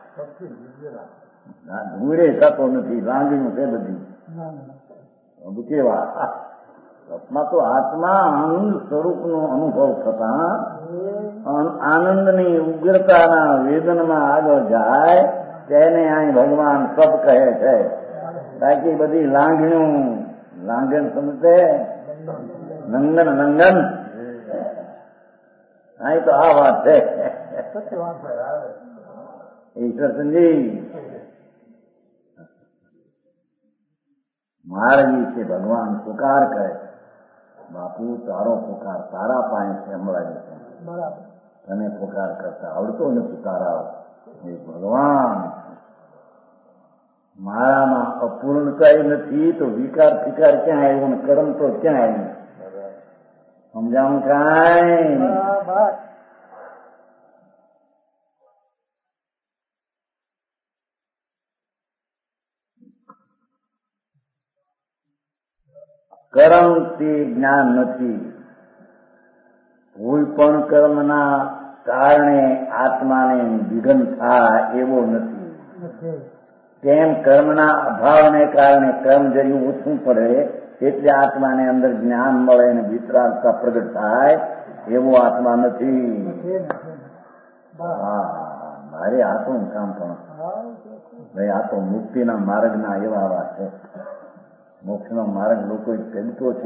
ધૂળે થતો નથી, લાંગીનું છે બધી કેવા. આત્મા તો આત્મા આનંદ સ્વરૂપનો અનુભવ થતા આનંદની ઉગ્રતાના વેદનમાં આગળ જાય, તેને અહીં ભગવાન સબ કહે છે. બાકી બધી લાંગણું લાંગણ સમજે, નંગન નંગન, અહીં તો આ વાત છે. ઈશ્વરચંદજી માર્ગી છે, ભગવાન પુકાર કરે, બાપુ તારો પુકાર તારા પાસે સંભળાય છે, તને પુકાર કરતા આવડતો નથી તારા. ભગવાન મારામાં અપૂર્ણતા નથી તો વિકાર ફિકાર ક્યાં આવ્યો ને કર્મ તો ક્યાં આવ્યું? સમજાવું કાંઈ? કર્મથી જ્ઞાન નથી. કોઈ પણ કર્મના કારણે આત્માને વિઘન થાય એવો નથી. તેમ કર્મના અભાવને કારણે કર્મ જર્યું ઓછું પડે એટલે આત્માને અંદર જ્ઞાન મળે અને વિતરાગતા પ્રગટ થાય એવો આત્મા નથી. હા, મારે આ તો કામ પણ ભાઈ, આ તો મુક્તિના માર્ગના એવા વાત છે. મોક્ષનો માર્ગ લોકો ચડતો છે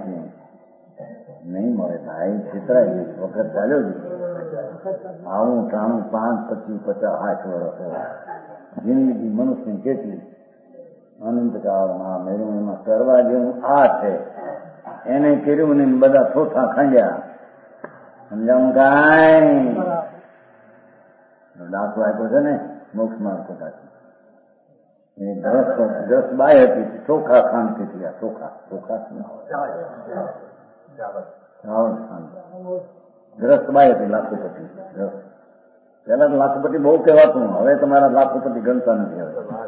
નહીં મળે ભાઈ, છેતરાય ગઈ વખત ચાલ્યો જ. આવું ટાણું 5, 25, 50, 8 વર્ષ જિંદગી મનુષ્યની કેટલી અનંતકાળમાં મેળવું એમાં કરવા જેવું આ છે. એને કર્યું ને બધા થોથા ખાંડ્યા. સમજાવું કાંઈ દાખલો આપ્યો છે ને મોક્ષ માર્ગ દસ બાય હતી ચોખા ખાંડતી હતી. આ ચોખા ગ્રસ્ત બાય હતી લાખોપતિ. પેલા તો લાખોપતિ બહુ કહેવાતું, હવે તમારા લાખોપતિ ગણતા નથી.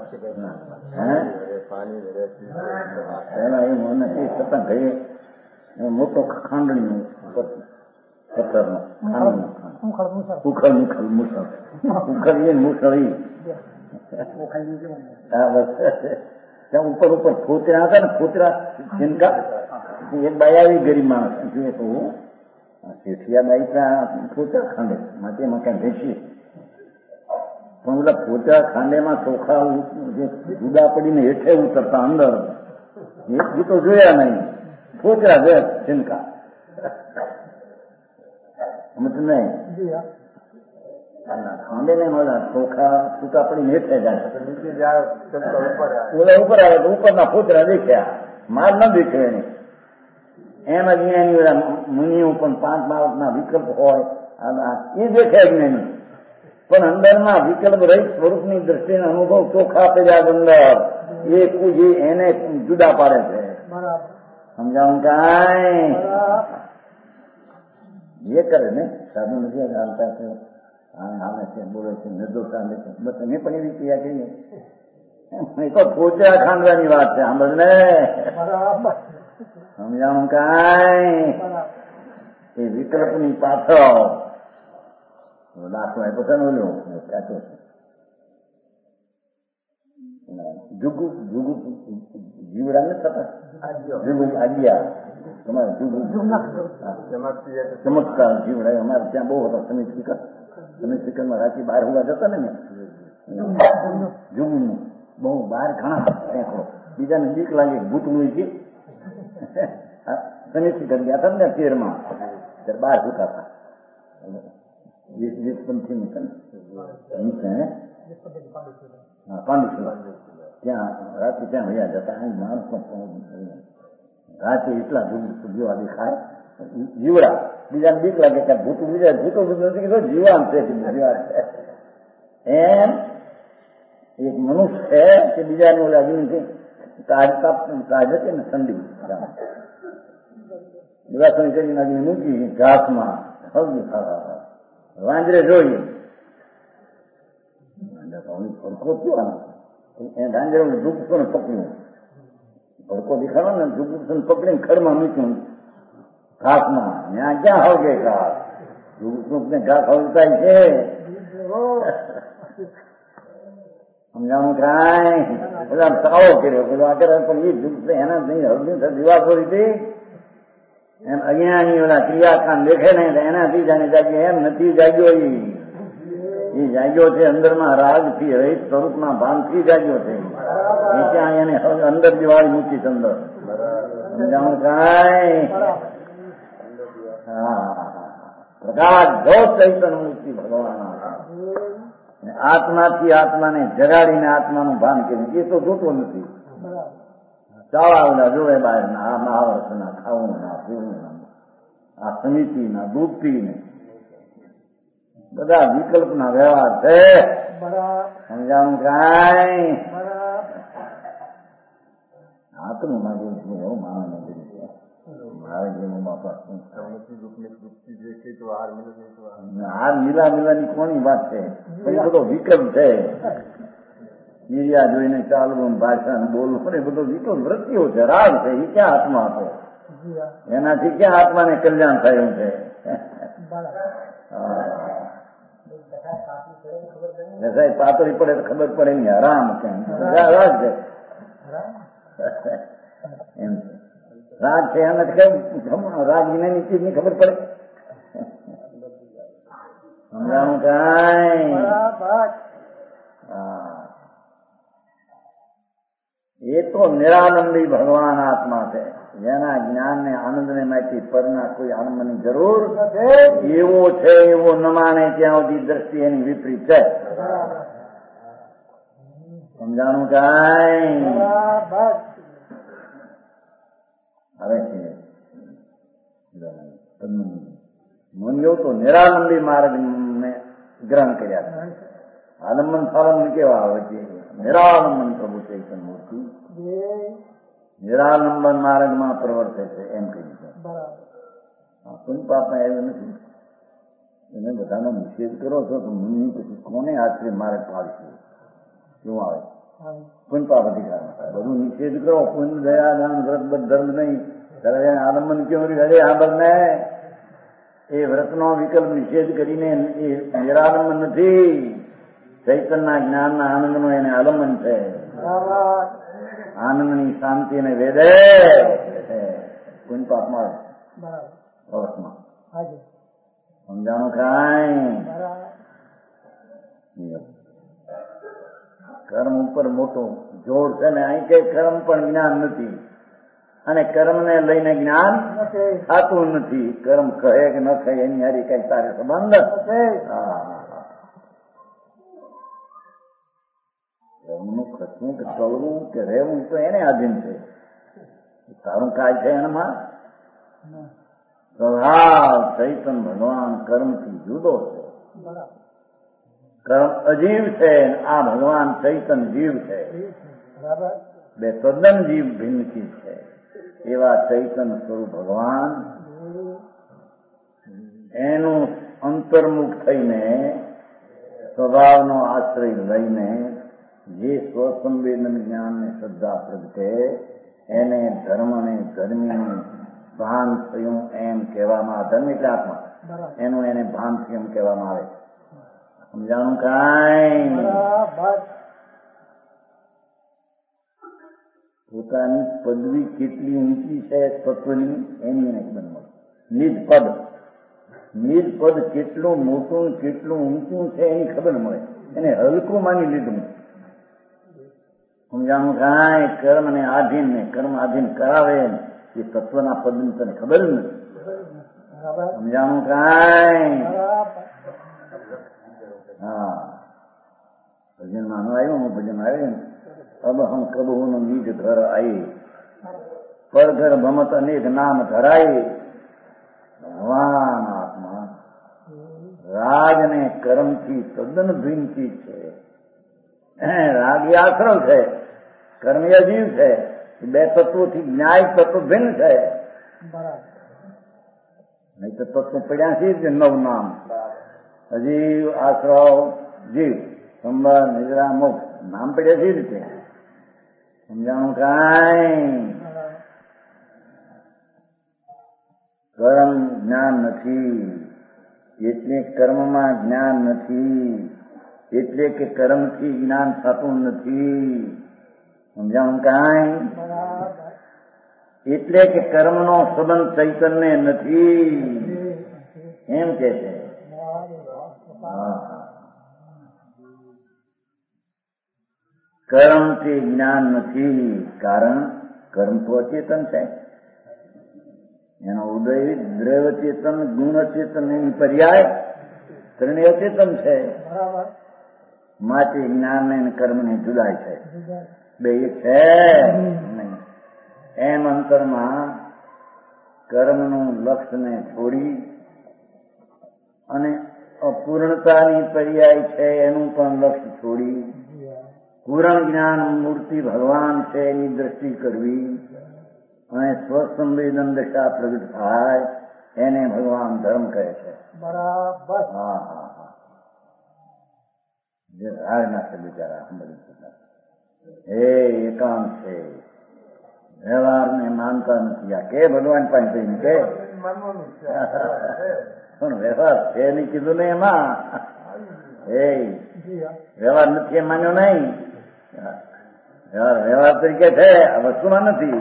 પેલા એવું નથી છતાં ગયે મોટો ખાંડણી પથ્થરનો ઉખળ મુસળ મુસળી ત્યાં ઉપર ફોતરા હતા ને, ફોતરા ચિંતા એક બાઈ આવી ગરીબ માણસ જોઈએ તો શેઠિયા બાઈ ત્યાં ફોતરા ખાંડે માટે એમાં કઈ બેસીએ પણ ઓલા ફોતરા ખાંડેમાં ચોખા જે જુદા પડીને હેઠે ઉતરતા અંદર એ તો જોયા નહીં. ફોતરા ગયા ચિંકા સમજ નહીં. ખાંડે ને મળ્યા ચોખા છૂટા પડીને હેઠે જાય. ઓલા ઉપર આવે તો ઉપરના ફોતરા દેખ્યા, માર ન દેખ્યો એને. એમ અજ્ઞાની ઓલા મુનિઓ પણ 5 બાબતના વિકલ્પ હોય એ દેખે અજ્ઞાની, પણ અંદરમાં વિકલ્પ રહિત સ્વરૂપની દ્રષ્ટિનો અનુભવ ચોખા પેલા અંદર એ એને જુદા પાડે છે. સમજાવું કાંઈ એ કરે ને સાધુ નથી હાલતા છે, હાલે છે, બોલે છે, નિર્દોષ હાલે છે. બસ અમે પણ એવી ક્રિયા કરીએ. એ તો પોચા ખાંડવાની વાત છે. સાંભળ ને, સમજાવું કાંઈ એ વિકલ્પની પાછળ દાખલો આપ્યો છે ને ઓલો કાચો છે જુગુ જીવડા નથી થતા જુગુ આજ્ઞા તમારે જુગુ ચમત્કાર જીવડા અમારે ત્યાં બહુ હતા. સમીર માં રાંચી બહાર હોવા જતા ને જુગુ નું બહુ બહાર ઘણા સેંકડો. બીજાને બીક લાગે ભૂતનું છે. સમીર ગયા હતા ને 13 માં ત્યારે બહાર જતા હતા. 20 પંથી પાંડુસેવા ત્યાં રાતે ત્યાં વયા જતા. માણસ રાતે એટલા જેવા દેખાય જીવડા. બીજાને બીક લાગે કે ભૂતું બીજા ભૂતો નથી કીધું જીવાન છે. એમ એક મનુષ્ય છે કે બીજાને ઓલા અગ્નિથી કાઢ હતી ને ઠંડી બધા સંચરી અગ્નિ મૂકી ઘાસમાં હળદી ખાવા વાંદરે જોઈએ ભડકો થયો રાંજરે જુગુપ્સોને પકડ્યું. ભડકો દેખાડો ને જુગુપ્સોને પકડીને ખડમાં મૂક્યું ઘાસમાં. ત્યાં ક્યાં હળગે ઘાસ? જુગુપ્સોને ઘાસ હળગાય છે. સમજાવું કાંઈ બધા તાવો કર્યો પેલો આગળ પણ એ જુગ એના નહીં હળદી દિવાસો રીતે એમ અજ્ઞાની ઓલા ક્રિયાકાંડ દેખે ને એનાથી જાણે જાગ્યો. એમ નથી જાગ્યો. એ જાગ્યો છે અંદરમાં રાગથી રહિત સ્વરૂપના ભાનથી જાગ્યો છે. એ ત્યાં એને અંદર દિવાળી મૂકી છે અંદર. સમજાવું કાંઈ પ્રકાશ જો ચૈતન્ય મૂર્તિ ભગવાન આત્માથી આત્માને જગાડીને આત્માનું ભાન કર્યું. એ તો જોતો નથી. ચાવાના જોડે બહાર ના આ મહાવર્ષના ખાવું ના પીવું ના આ સમિતિ ના ડૂબતી ને બધા વિકલ્પના વ્યવહાર છે. સમજાવું કાંઈ આત્મનું ના જોયું માનવ મારે જેનું બાપા હાર મિલા મિલાની કોની વાત છે? એ બધો વિકલ્પ છે. મીડિયા જોઈને ચાલવું, ભાષા બોલવું, એ બધો વિકલ્પ વૃત્તિઓ છે, રાગ છે. એ ક્યાં આત્મા હતો? એનાથી ક્યાં આત્માને કલ્યાણ થયું છે? સાહેબ પાતળી પડે તો ખબર પડે નહીં. હરામ કેમ રાગ છે એમ રાગ છે. એનાથી કેમ રાગ વિનાની ચીજ ની ખબર પડે? સમજાવું કાંઈ એ તો નિરાનંદી ભગવાન આત્મા છે. જેના જ્ઞાન ને આનંદ ને માંથી પરના કોઈ આનંદની જરૂર એવો છે એવો ન માને ત્યાં સુધી દ્રષ્ટિ એની વિપરીત છે. સમજાણું કાંઈ આવે છે. મુનિઓ તો નિરાલંબી માર્ગને ગ્રહણ કર્યા. આલંબન ફાલંબન કેવા આવે છે? નિરાલંબન પ્રભુ ચૈતન્ય મૂર્તિ નિરાલંબન માર્ગમાં પ્રવર્તે છે એમ કહી દીધું. કોઈ પાપમાં એવું નથી. એને બધાનો નિષેધ કરો છો તો મુનિ પછી કોને આશ્રય માર્ગ પાડશે? શું આવે? કોઈ પાપ અધિકાર બધું નિષેધ કરો. પુણ્ય દયા દાન વ્રત બધ ધર્મ નહીં. આલંબન કેવું અરે આ બધને એ વ્રતનો વિકલ્પ નિષેધ કરીને એ નિરાલંબન નથી. ચૈતનના જ્ઞાનના આનંદનો એને આલંબન છે. આનંદની શાંતિ ને વેદે કોઈ પાપમાં અવસ્થમાં સમજાણું કાંઈ? કર્મ ઉપર મોટું જોર છે ને. અહીં કઈ કર્મ પણ જ્ઞાન નથી અને કર્મને લઈને જ્ઞાન થતું નથી. કર્મ કહે કે ન કહે એની હારી કઈ તારે સંબંધ? કર્મનું ખસવું કે ચલવું કે રહેવું તો એને આધીન છે. તારું કાય છે એનામાં સ્વભાવ ચૈતન ભગવાન કર્મથી જુદો છે. કર્મ અજીવ છે. આ ભગવાન ચૈતન જીવ છે. બે તદ્દન જીવ ભિન્ન ચીજ છે. એવા ચૈતન સ્વરૂપ ભગવાન એનું અંતર્મુખ થઈને સ્વભાવનો આશ્રય લઈને જે સ્વસંવેદન જ્ઞાનને શ્રદ્ધા પ્રગટે એને ધર્મ અને ધર્મીનું ભાન થયું એમ કહેવામાં. ધર્મ એટલે આત્મા. એનું એને ભાન થયું એમ કહેવામાં આવે. સમજાણું કાંઈ? પોતાની પદવી કેટલી ઊંચી છે તત્વની એની એને ખબર મળે. નિજ પદ કેટલું મોટું કેટલું ઊંચું છે એની ખબર મળે. એને હલકું માની લીધું. સમજાણું કાંઈ? કર્મ ને આધીન ને કર્મ આધીન કરાવે એ તત્વના પદની તને ખબર નથી. સમજાણું કાંઈ? હા, ભજન માનું આવ્યું. હું ભજન આવ્યું. અબ હમ કબહુ નિજ ઘર આઈ પર ઘર ભમત અનેક નામ ધરાય. ભગવાન આત્મા રાગ ને કર્મથી તદ્દન ભિન્ન ચીજ છે. રાગ એ આશ્રમ છે, કર્મ એ અજીવ છે. બે તત્વોથી ન્યાય તત્વ ભિન્ન છે. નહીં તો તત્વ પડ્યા છે નવ નામ અજીવ આશ્રવ જીવ સંભાર નિદ્રા મોક્ષ નામ પડ્યા છે રીતે. સમજાણું કાંઈ? કર્મ જ્ઞાન નથી એટલે કર્મમાં જ્ઞાન નથી એટલે કે કર્મથી જ્ઞાન થતું નથી. સમજાણું કાંઈ? એટલે કે કર્મનો સંબંધ ચૈતન્ય નથી એમ કે છે. કર્મથી જ્ઞાન નથી કારણ કર્મ તો અચેતન છે. એનો ઉદય દ્રવ્ય ચેતન ગુણ ચેતન એની પર્યાય ત્રણે અચેતન છે. માટે જ્ઞાન ને કર્મ ને જુદાય છે. બે એક છે નહીં. એમ અંતરમાં કર્મનું લક્ષ્યને છોડી અને અપૂર્ણતાની પર્યાય છે એનું પણ લક્ષ્ય છોડી પૂર્ણ જ્ઞાન મૂર્તિ ભગવાન છે એની દ્રષ્ટિ કરવી અને સ્વસંવેદન દશા પ્રગટ થાય એને ભગવાન ધર્મ કહે છે. બરાબર. હા હા હા. જે રાગ નાખે બિચારા હે એકાંત છે. વ્યવહારને માનતા નથી. આ કે ભગવાન પાસે કે પણ વ્યવહાર છે નહીં કીધું ને એમાં. હે વ્યવહાર નથી એ માન્યો નહીં. વ્યવહાર તરીકે છે, આ વસ્તુમાં નથી.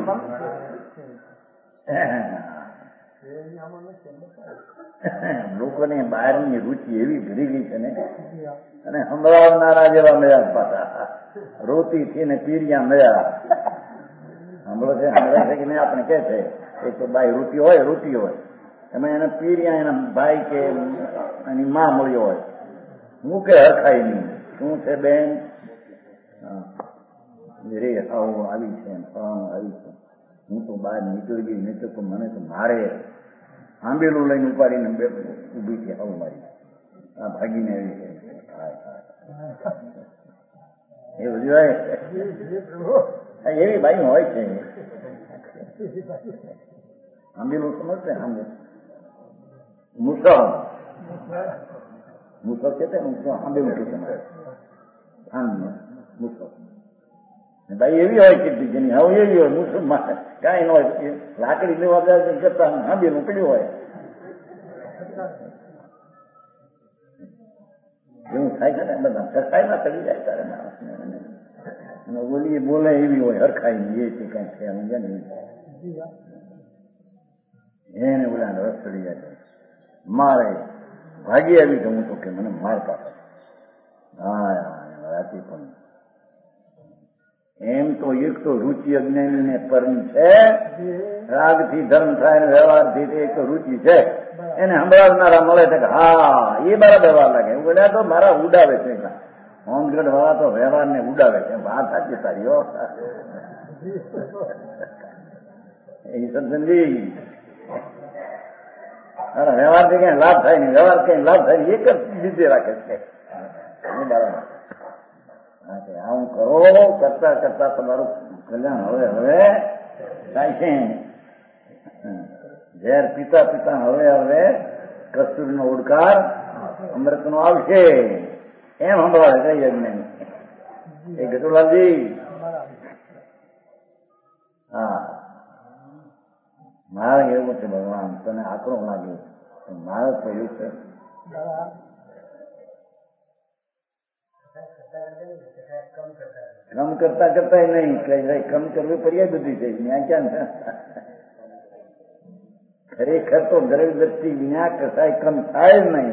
લોકોને બહારની રુચિ એવી ભરી ગઈ છે ને, અને સંભળાવનારા જેવા મળ્યા પાછા. રોટીથી ને પીરિયા મળ્યા. સાંભળો છે, સાંભળે છે કે નહીં? આપણે કે છે એક તો બાઈ રોટી હોય એમાં એના પીરિયા એના ભાઈ કે એની માં મળ્યો હોય. હું કે હરખાય નહીં. શું છે બેન? રે આવું આવી છે આવી છે. હું તો બહાર નીકળી ગઈ, નહીં તો મને તો મારે આંબેલું લઈને ઉપાડીને ઉભી છે. આવું મારી આ ભાગીને આવી છે. એ બધું એવી બાઈ હોય છે. આંબેલું સમજશે મૂસો છે તે આંબેલું કે મૂસો ભાઈ એવી હોય કે જેની હવે એવી હોય મૂસો કાંઈ ન હોય. લાકડી લેવા કરતા આંબેલું પડ્યું હોય એવું થાય છે ને. બધા કસાયમાં ચડી જાય તારે માણસને બોલીએ બોલે એવી હોય હરખાઈ એ છે કઈ છે એને બોલા રસ ચડી જાય. મારે ભાગી આવી જવું તો કે મને મારતા રાતી પણ એમ તો એક તો રુચિ અજ્ઞાની ને પરમ છે. રાગથી ધર્મ થાય ને વ્યવહારથી એક તો રુચિ છે. એને સંભળાવનારા મળે છે કે હા એ મારા વ્યવહાર લાગે. હું બોલ્યા તો મારા ઉડાવે છે. હોમગઢ વાળા તો વ્યવહાર ને ઉડાવે છે. વાત સાચી તારી હો. એ સમજી વ્યવહારથી કઈ લાભ થાય નહીં. વ્યવહાર કઈ લાભ થાય એક જ લીધે રાખે છે. આવું કરો કરતા કરતા તમારું કલ્યાણ હવે થાય છે. ઝેર પીતા પીતા હવે કસ્તુરીનો ઉડકાર અમૃતનો આવશે એમ સંભળાવે કઈ યજ્ઞ એ ગટુલાલજી. હા મારે એવું છે ભગવાન તને આકરો લાગે મારે તો એવું છે. કમ કરતા કરતા નહીં કમ કરવી પડીએ બધી છે. ત્યાં ક્યાં ખરેખર તો દરેક વ્યક્તિ વિના કસાય કમ થાય જ નહીં.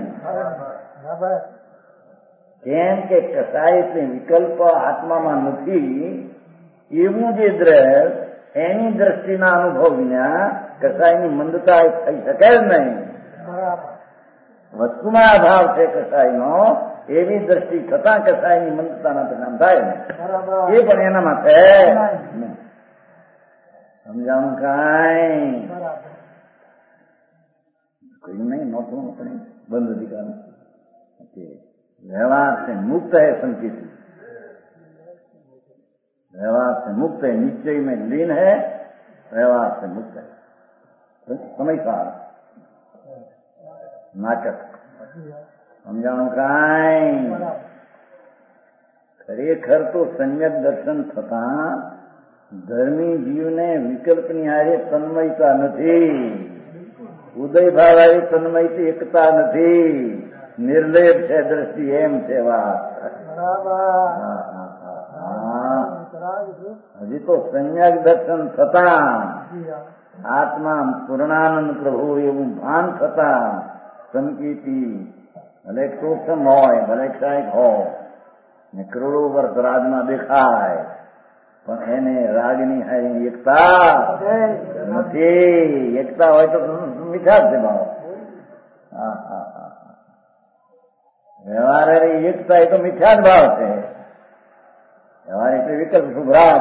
કેમ કે કસાય વિકલ્પ આત્મામાં નથી. એવું જે દ્રઢ એની દ્રષ્ટિના અનુભવ વિના કસાયની મંદતા થઈ શકે જ નહીં. વસ્તુમાં અભાવ છે કસાયનો એવી દ્રષ્ટિ થતા કસાયની મંદતાના પરિણામ થાય ને એ પણ એનામાં છે. સમજાણું કાંઈ કહ્યું નહીં નોતું આપણે બંધ અધિકાર व्यवहार से मुक्त है संकित. व्यवहार से मुक्त है, निश्चय में लीन है, व्यवहार से मुक्त है. સમયસાર નાટક સમજાણું કાંઈ. ખરેખર તો સમ્યક દર્શન થતા ધર્મી જીવને વિકલ્પની હારે તન્મયતા નથી. ઉદય ભાવ આવી તન્મયથી એકતા નથી. નિર્લેપ છે દ્રષ્ટિ એમ છે વાત. હજી તો સંયક દર્શન થતા આત્મા પૂર્ણાનંદ પ્રભુ એવું ભાન થતા સંકીતી ભલે સૂક્ષ્મ હોય ભલે કાંઈક હોય ને કરોડો વર્ષ રાજમાં દેખાય પણ એને રાજની હારી એકતા નથી. એકતા હોય તો મીઠા જ છે ભાવ. વ્યવહાર એકતા એ તો મીઠા જ ભાવ છે. વ્યવહાર એટલે વિકલ્પ શુભરાજ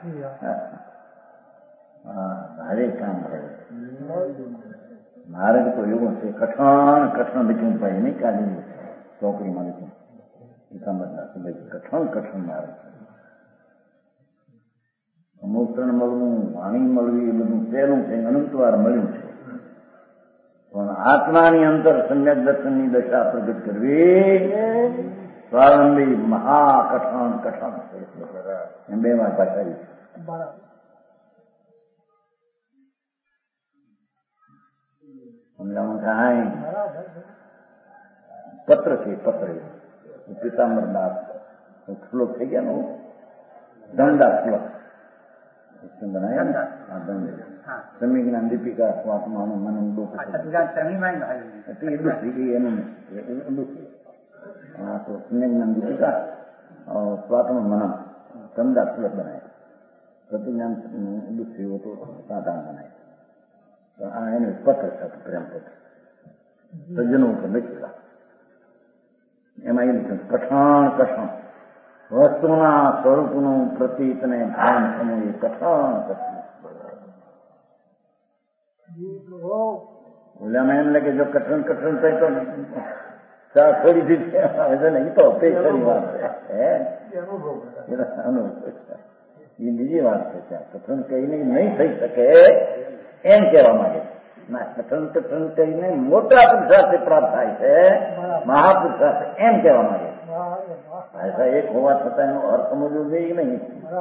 ભારે કામ કરે. મારે તો એવું છે કઠણ લીધું ભાઈ નહીં કાઢી ચોકડીમાં લીધું કઠણ મારે છે. અમુકરણ મળવું વાણી મળવી એ બધું પહેલું છે. અનંતવાર મળ્યું છે પણ આત્માની અંતર સમ્યક દર્શનની દશા પ્રગટ કરવી સ્વાવલંબી મહાકઠણ એમ બે માં ભાષા છે. સમજાવવાનું કાંઈ પત્ર છે. પત્ર પિતાંબરદાસ શ્લોક થઈ ગયા નો દંડા શ્લોક બનાયા ને આ દંડ સમીજ્ઞાન દીપિકા સ્વાત્માનું મનન દુઃખ એનું હા તો સમ્યજ્ઞાન દીપિકા સ્વાત્મ મનન દંડા શ્લોક બનાયા. પ્રતિજ્ઞાન દુઃખ થયું તો સાધારણ બનાય. આ એને પત્ર છે પ્રેમ પત્ર સજ્જનો ઉપર લખેલા. એમાં એ લખ્યું કઠણ વસ્તુના સ્વરૂપનું પ્રતીતને ધ્યાન સમૂહ કથન ઓલામાં એમ લાગે જો કઠણ થાય તો ચા છોડી દીધી નહીં તો તે ખરી વાત છે. એ બીજી વાત છે. ત્યાં કઠણ કહીને નહીં થઈ શકે એમ કહેવા માંગે ના. કઠણ કહીને મોટા પુરુષાર્થ પ્રાપ્ત થાય છે, મહાપુરુષાર્થ એમ કહેવા માંગે. ભાષા એક હોવા છતાં એનો અર્થ સમજવો જોઈએ નહીં.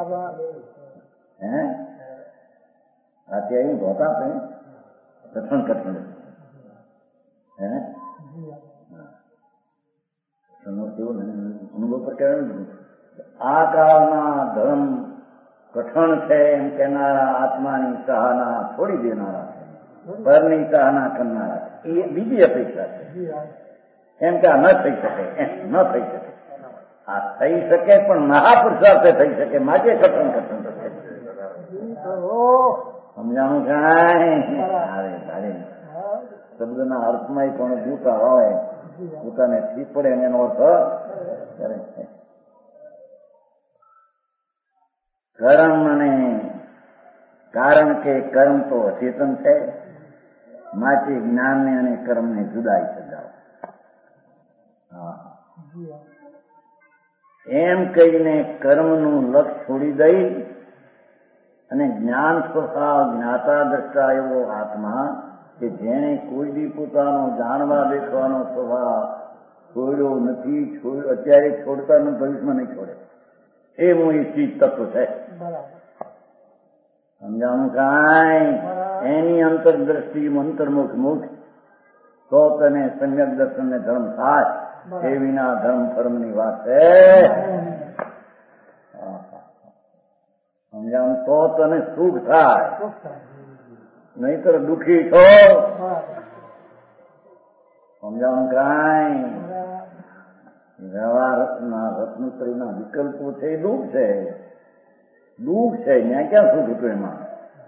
હે અત્યારે હોતા છે કઠણ હે અનુભવ પર કહેવાય. આ કાળના ધર્મ કઠણ છે એમ કહેનારા આત્માની ચાહના છોડી દેનારા, પરની ચાહના કરનારા એ બીજી અપેક્ષા છે. એમ કે આ ન થઈ શકે, એમ ન થઈ શકે. આ થઈ શકે પણ મહાપુરુષાર્થે થઈ શકે, માટે કઠણ થશે. સમજાણું કાંઈ શબ્દના અર્થમાં પણ જૂતા હોય, પોતાને ઠીક પડે એનો અર્થ કરે છે. કર્મ અને કારણ કે કર્મ તો અચેતન છે, માટે જ્ઞાનને અને કર્મને જુદાઈ સજાવો. એમ કહીને કર્મનું લક્ષ છોડી દઈ અને જ્ઞાન સ્વભાવ જ્ઞાતા દ્રષ્ટા એવો આત્મા કે જેને કોઈ દી પોતાનો જાણવા દેખવાનો સ્વભાવ છોડ્યો નથી, અત્યારે છોડતા ન ભવિષ્યમાં નહીં છોડે એવું એ ચીજ તત્વ છે. સમજાણું કાંઈ? એની અંતરદ્રષ્ટિ અંતર્મુખ મુખ તો તને સમ્યક દર્શન ને ધર્મ થાય, એ વિના ધર્મ ધર્મની વાત છે. સમજાણું? તો તને સુખ થાય, નહીતર દુઃખી છો. સમજાણું કાંઈ? વ્યવહારના રત્નત્રીના વિકલ્પો છે એ દુઃખ છે. દુઃખ છે ત્યાં ક્યાં સુખ હતું એમાં?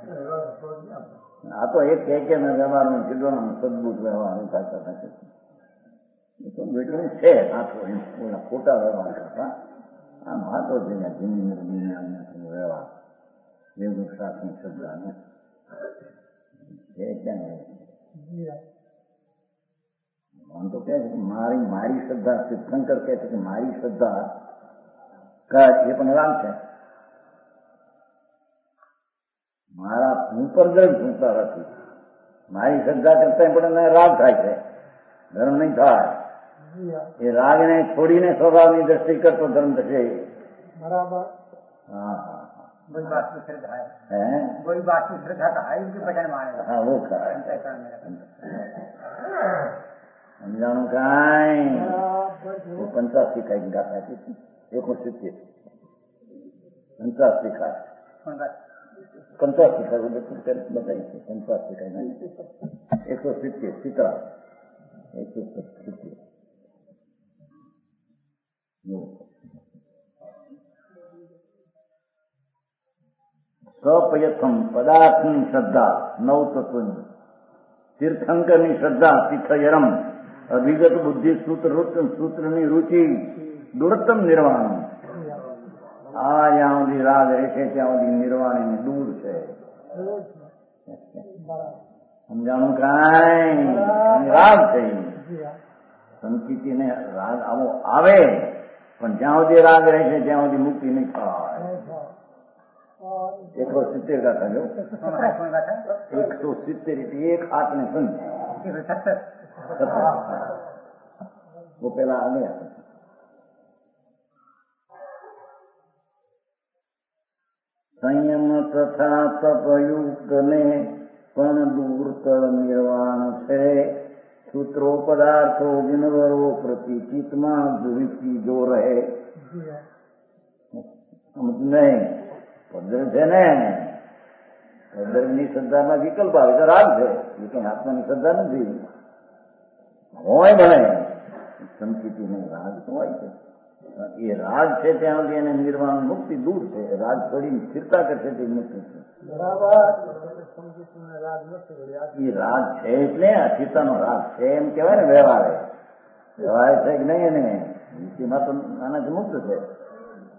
આ તો એક કે વ્યવહારનું કીધું સદબુદ્ધ વ્યવહાર થતા નથી. એ તો બેટું છે આખો એના ખોટા વ્યવહાર કરતા આ મહત્વ છે. ધીમે વ્યવહાર એવું શાસન શ્રદ્ધા ને છે ક્યાં? આમ તો કહે છે કે મારી શ્રદ્ધા, તીર્થંકર કહે છે કે મારી શ્રદ્ધા એ પણ રામ છે. મારા હું પર દ્રઢ સંસ્કાર હતી. મારી શ્રદ્ધા કરતા પણ રાગ થાય છે, ધર્મ નહીં થાય. એ રાગને છોડીને સ્વભાવની દ્રષ્ટિ કરતો ધર્મ થશે. બરાબર. હા હા कोई बात की श्रद्धा है, कोई बात की श्रद्धा का है, उनकी पहचान माने. हाँ वो समझाणु कांई? वो 85 का गाता है, 71 85 का 85 का बताइए. 85 का 170 सीता 170 સપ્રયત્ન પદાર્થની શ્રદ્ધા નવ તત્વની, તીર્થંકરની શ્રદ્ધા તીર્થયરમ, અભિગત બુદ્ધિ સૂત્રની રુચિ દૂરતમ નિર્વાણ. આ જ્યાં સુધી રાગ રહેશે ત્યાં સુધી નિર્વાણ દૂર છે. સમજાણું કાંઈ? રાગ છે સંકિતિને રાગ આવો આવે પણ જ્યાં સુધી રાગ રહેશે ત્યાં સુધી મુક્તિ નહીં થાય. 170 का था जो 170 एक हाथ में सुन 170 वो पहला आ गया. संयम तथा तपयुक्त ने पण दूरतर निर्वाण છે. सूत्रो पदार्थो विनवरो प्रति चित्तમાં દુરિતિ જો રહે. સમજ નહીં? પદ્ધર છે ને, પદ્ધરની શ્રદ્ધામાં વિકલ્પ આવે તો રાગ છે. એ કઈ આત્માની શ્રદ્ધા નથી. હોય ભલે સંકિતિ નહીં, રાગ તો હોય છે. એ રાગ છે ત્યાં સુધી એને નિર્વાણ મુક્તિ દૂર છે. રાગ છોડીને સ્થિરતા કરશે તે મુક્તિ છે. એ રાગ છે એટલે અસ્થિરતાનો રાગ છે એમ કહેવાય ને. વ્યવહાર છે કે નહીં? એને નીતિમાં તો આનાથી મુક્ત છે.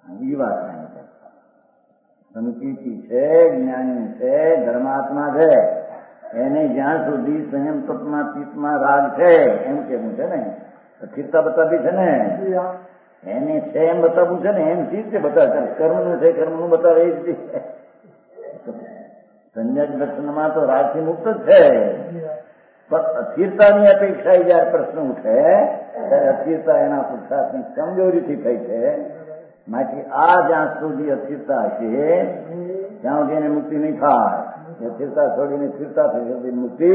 એ વાત નહીં છે. સંકિતી છે, જ્ઞાની છે, ધર્માત્મા છે, એને જ્યાં સુધી સંયમ તત્વમાં ચિત્તમાં રાગ છે એમ કેવું છે ને, સ્થિરતા બતાવી છે ને, એને છે એમ બતાવવું છે ને, એમ ચીજ છે બતાવે. કર્મનું છે, કર્મનું બતાવે એ જ રીતે. સંયક દર્શનમાં તો રાગથી મુક્ત જ છે, પણ અસ્થિરતાની અપેક્ષા જયારે પ્રશ્ન ઉઠે ત્યારે અસ્થિરતા એના પુરુષાર્થની કમજોરીથી થઈ છે. માટે આ જ્યાં સુધી અસ્થિરતા હશે ત્યાં સુધી એને મુક્તિ નહીં થાય. સ્થિરતા છોડીને સ્થિરતા થઈ જશે મુક્તિ.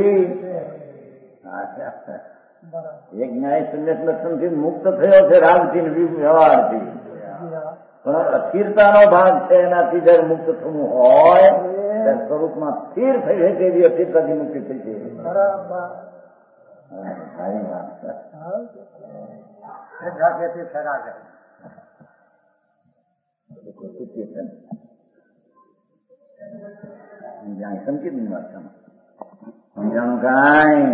એક ન્યાય સંન્યાસ લક્ષણથી મુક્ત થયો છે રાગથી ને વ્યવહારથી, પણ અસ્થિરતાનો ભાગ છે એનાથી જયારે મુક્ત થવું હોય ત્યારે સ્વરૂપમાં સ્થિર થઈ છે તેવી અસ્થિરતાથી મુક્તિ થઈ છે. સારી વાત સંકેત ની વાત સમજાણું કાંઈ.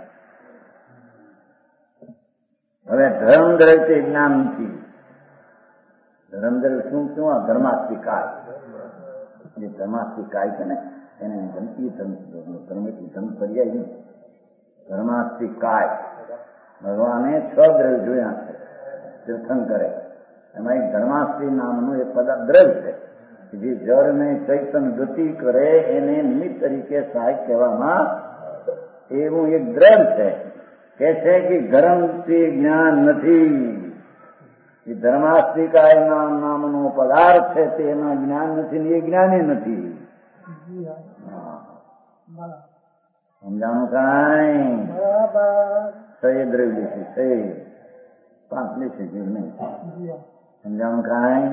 હવે ધર્મ દ્રવ્ય તે જ્ઞાન નથી. ધર્મ દ્રવ્ય શું શું? આ ધર્માસ્તી કાય. જે ધર્માસ્તી કાય છે ને એને ધમકી ધર્મ એટલી ધર્મ પર્યાય નહીં. ધર્માસ્તી કાય ભગવાને 6 દ્રવ્ય જોયા છે તીર્થંકરે. એમાં એક ધર્માસ્તી નામનું એક પદાર્થ દ્રવ્ય છે જે જળને ચૈતન ગતિ કરે એને નિમિત્ત તરીકે સહાયક કહેવામાં એવું એક દ્રવ્ય છે. કે છે કે ધર્મથી જ્ઞાન નથી. એ ધર્માસ્તિકાય નામનો પદાર્થ છે તેમાં જ્ઞાન નથી ને એ જ્ઞાની નથી. સમજાણું કાંઈ? સહી દ્રવ્ય છે, સહી 5 લેશે જીવ નહીં. સમજાણું કાંઈ?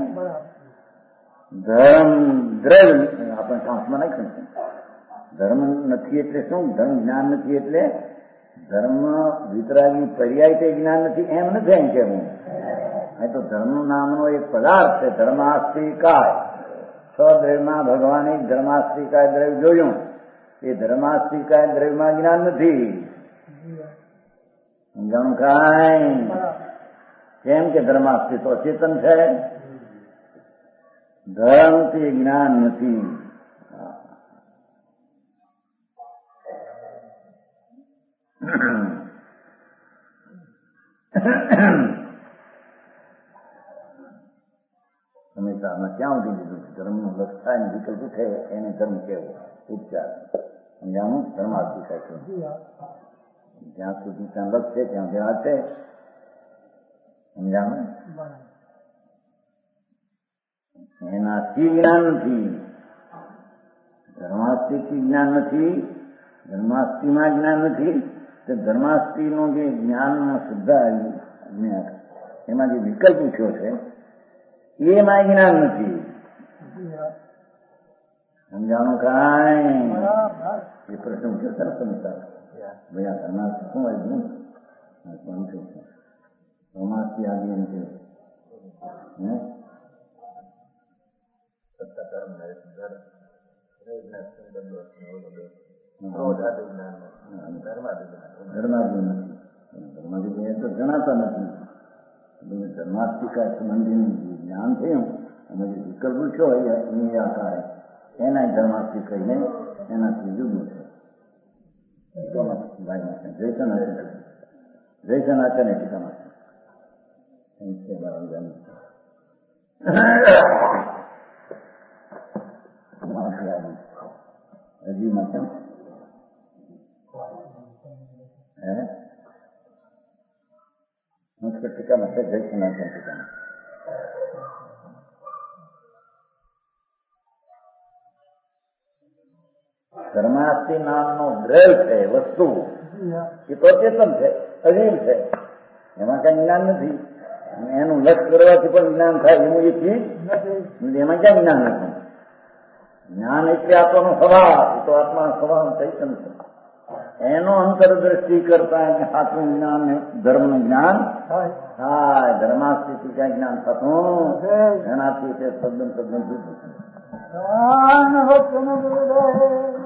ધર્મ દ્રવ્ય આપણે કાંસમાં નાખી શકીએ. ધર્મ નથી એટલે શું? ધર્મ જ્ઞાન નથી એટલે ધર્મ વિતરાગી પર્યાય તે જ્ઞાન નથી એમ નથી એમ કેવું. એ તો ધર્મ નામનો એક પદાર્થ છે ધર્માસ્તિકાય. 6 દ્રવ્યમાં ભગવાને ધર્માસ્તિકાય દ્રવ્ય જોયું. એ ધર્માસ્તિકાય દ્રવ્યમાં જ્ઞાન નથી. સમજાણું કાંઈ? કેમ કે ધર્માસ્તિ તો ચેતન છે, ધર્મથી જ્ઞાન નથી. સમીક્ષામાં ક્યાં ઉઠી દીધું? ધર્મનું લક્ષ થાય ને વિકલ્પ ઉઠે એને ધર્મ કહેવો, ઉપચાર. સમજાણું? ધર્માસ્તી કહે. જ્યાં સુધી ત્યાં લક્ષ છે ત્યાં જ્યાં છે. સમજાણું? એનાથી જ્ઞાન નથી. ધર્માસ્તીથી જ્ઞાન નથી, ધર્માસ્તીમાં જ્ઞાન નથી. ધર્માસ્તીનું જે જ્ઞાનમાં શુદ્ધા જ્ઞાન એમાં જે વિકલ્પ ઉઠ્યો છે એમાં જ્ઞાન નથી. સમજાણું કાંઈ? એ પ્રશ્ન ઉઠ્યો સરસ સમજતા ભાઈ આ ધર્માસ્તી શું હોય નહીં ધર્માસ્તી આદિ એમ છે. ધર્માદિ તો જણાતા નથી. ધર્માસ્તિકા સંબંધીનું જ્ઞાન થયું અને જે વિકલ્પ છો એ આકારે એના ધર્માસ્તી કહીને એનાથી જુદું છે. જયસન આચાર્ય ટીકામાં હજી માં કેમ મુખ્ય ટીકામાં છે જયસનાથન ટીકામાં. ધર્માસ્તી નામનો દ્રવ્ય છે વસ્તુ એ તો ચેતન છે, અજીવ છે, એમાં કઈ જ્ઞાન નથી. એનું લક્ષ કરવાથી પણ જ્ઞાન થાય એવું એ ચીજ નથી. એમાં ક્યાં જ્ઞાન નથી? જ્ઞાન એટલે આત્માનો સ્વભાવ. એ તો આત્માનો સ્વભાવ ચૈતન છે. એનો અંતરદ્રષ્ટિ કરતા સાચું જ્ઞાન ધર્મનું જ્ઞાન થાય. ધર્માસ્તિથી ક્યાં જ્ઞાન થતું એનાથી તે તદ્દન જુદું છે.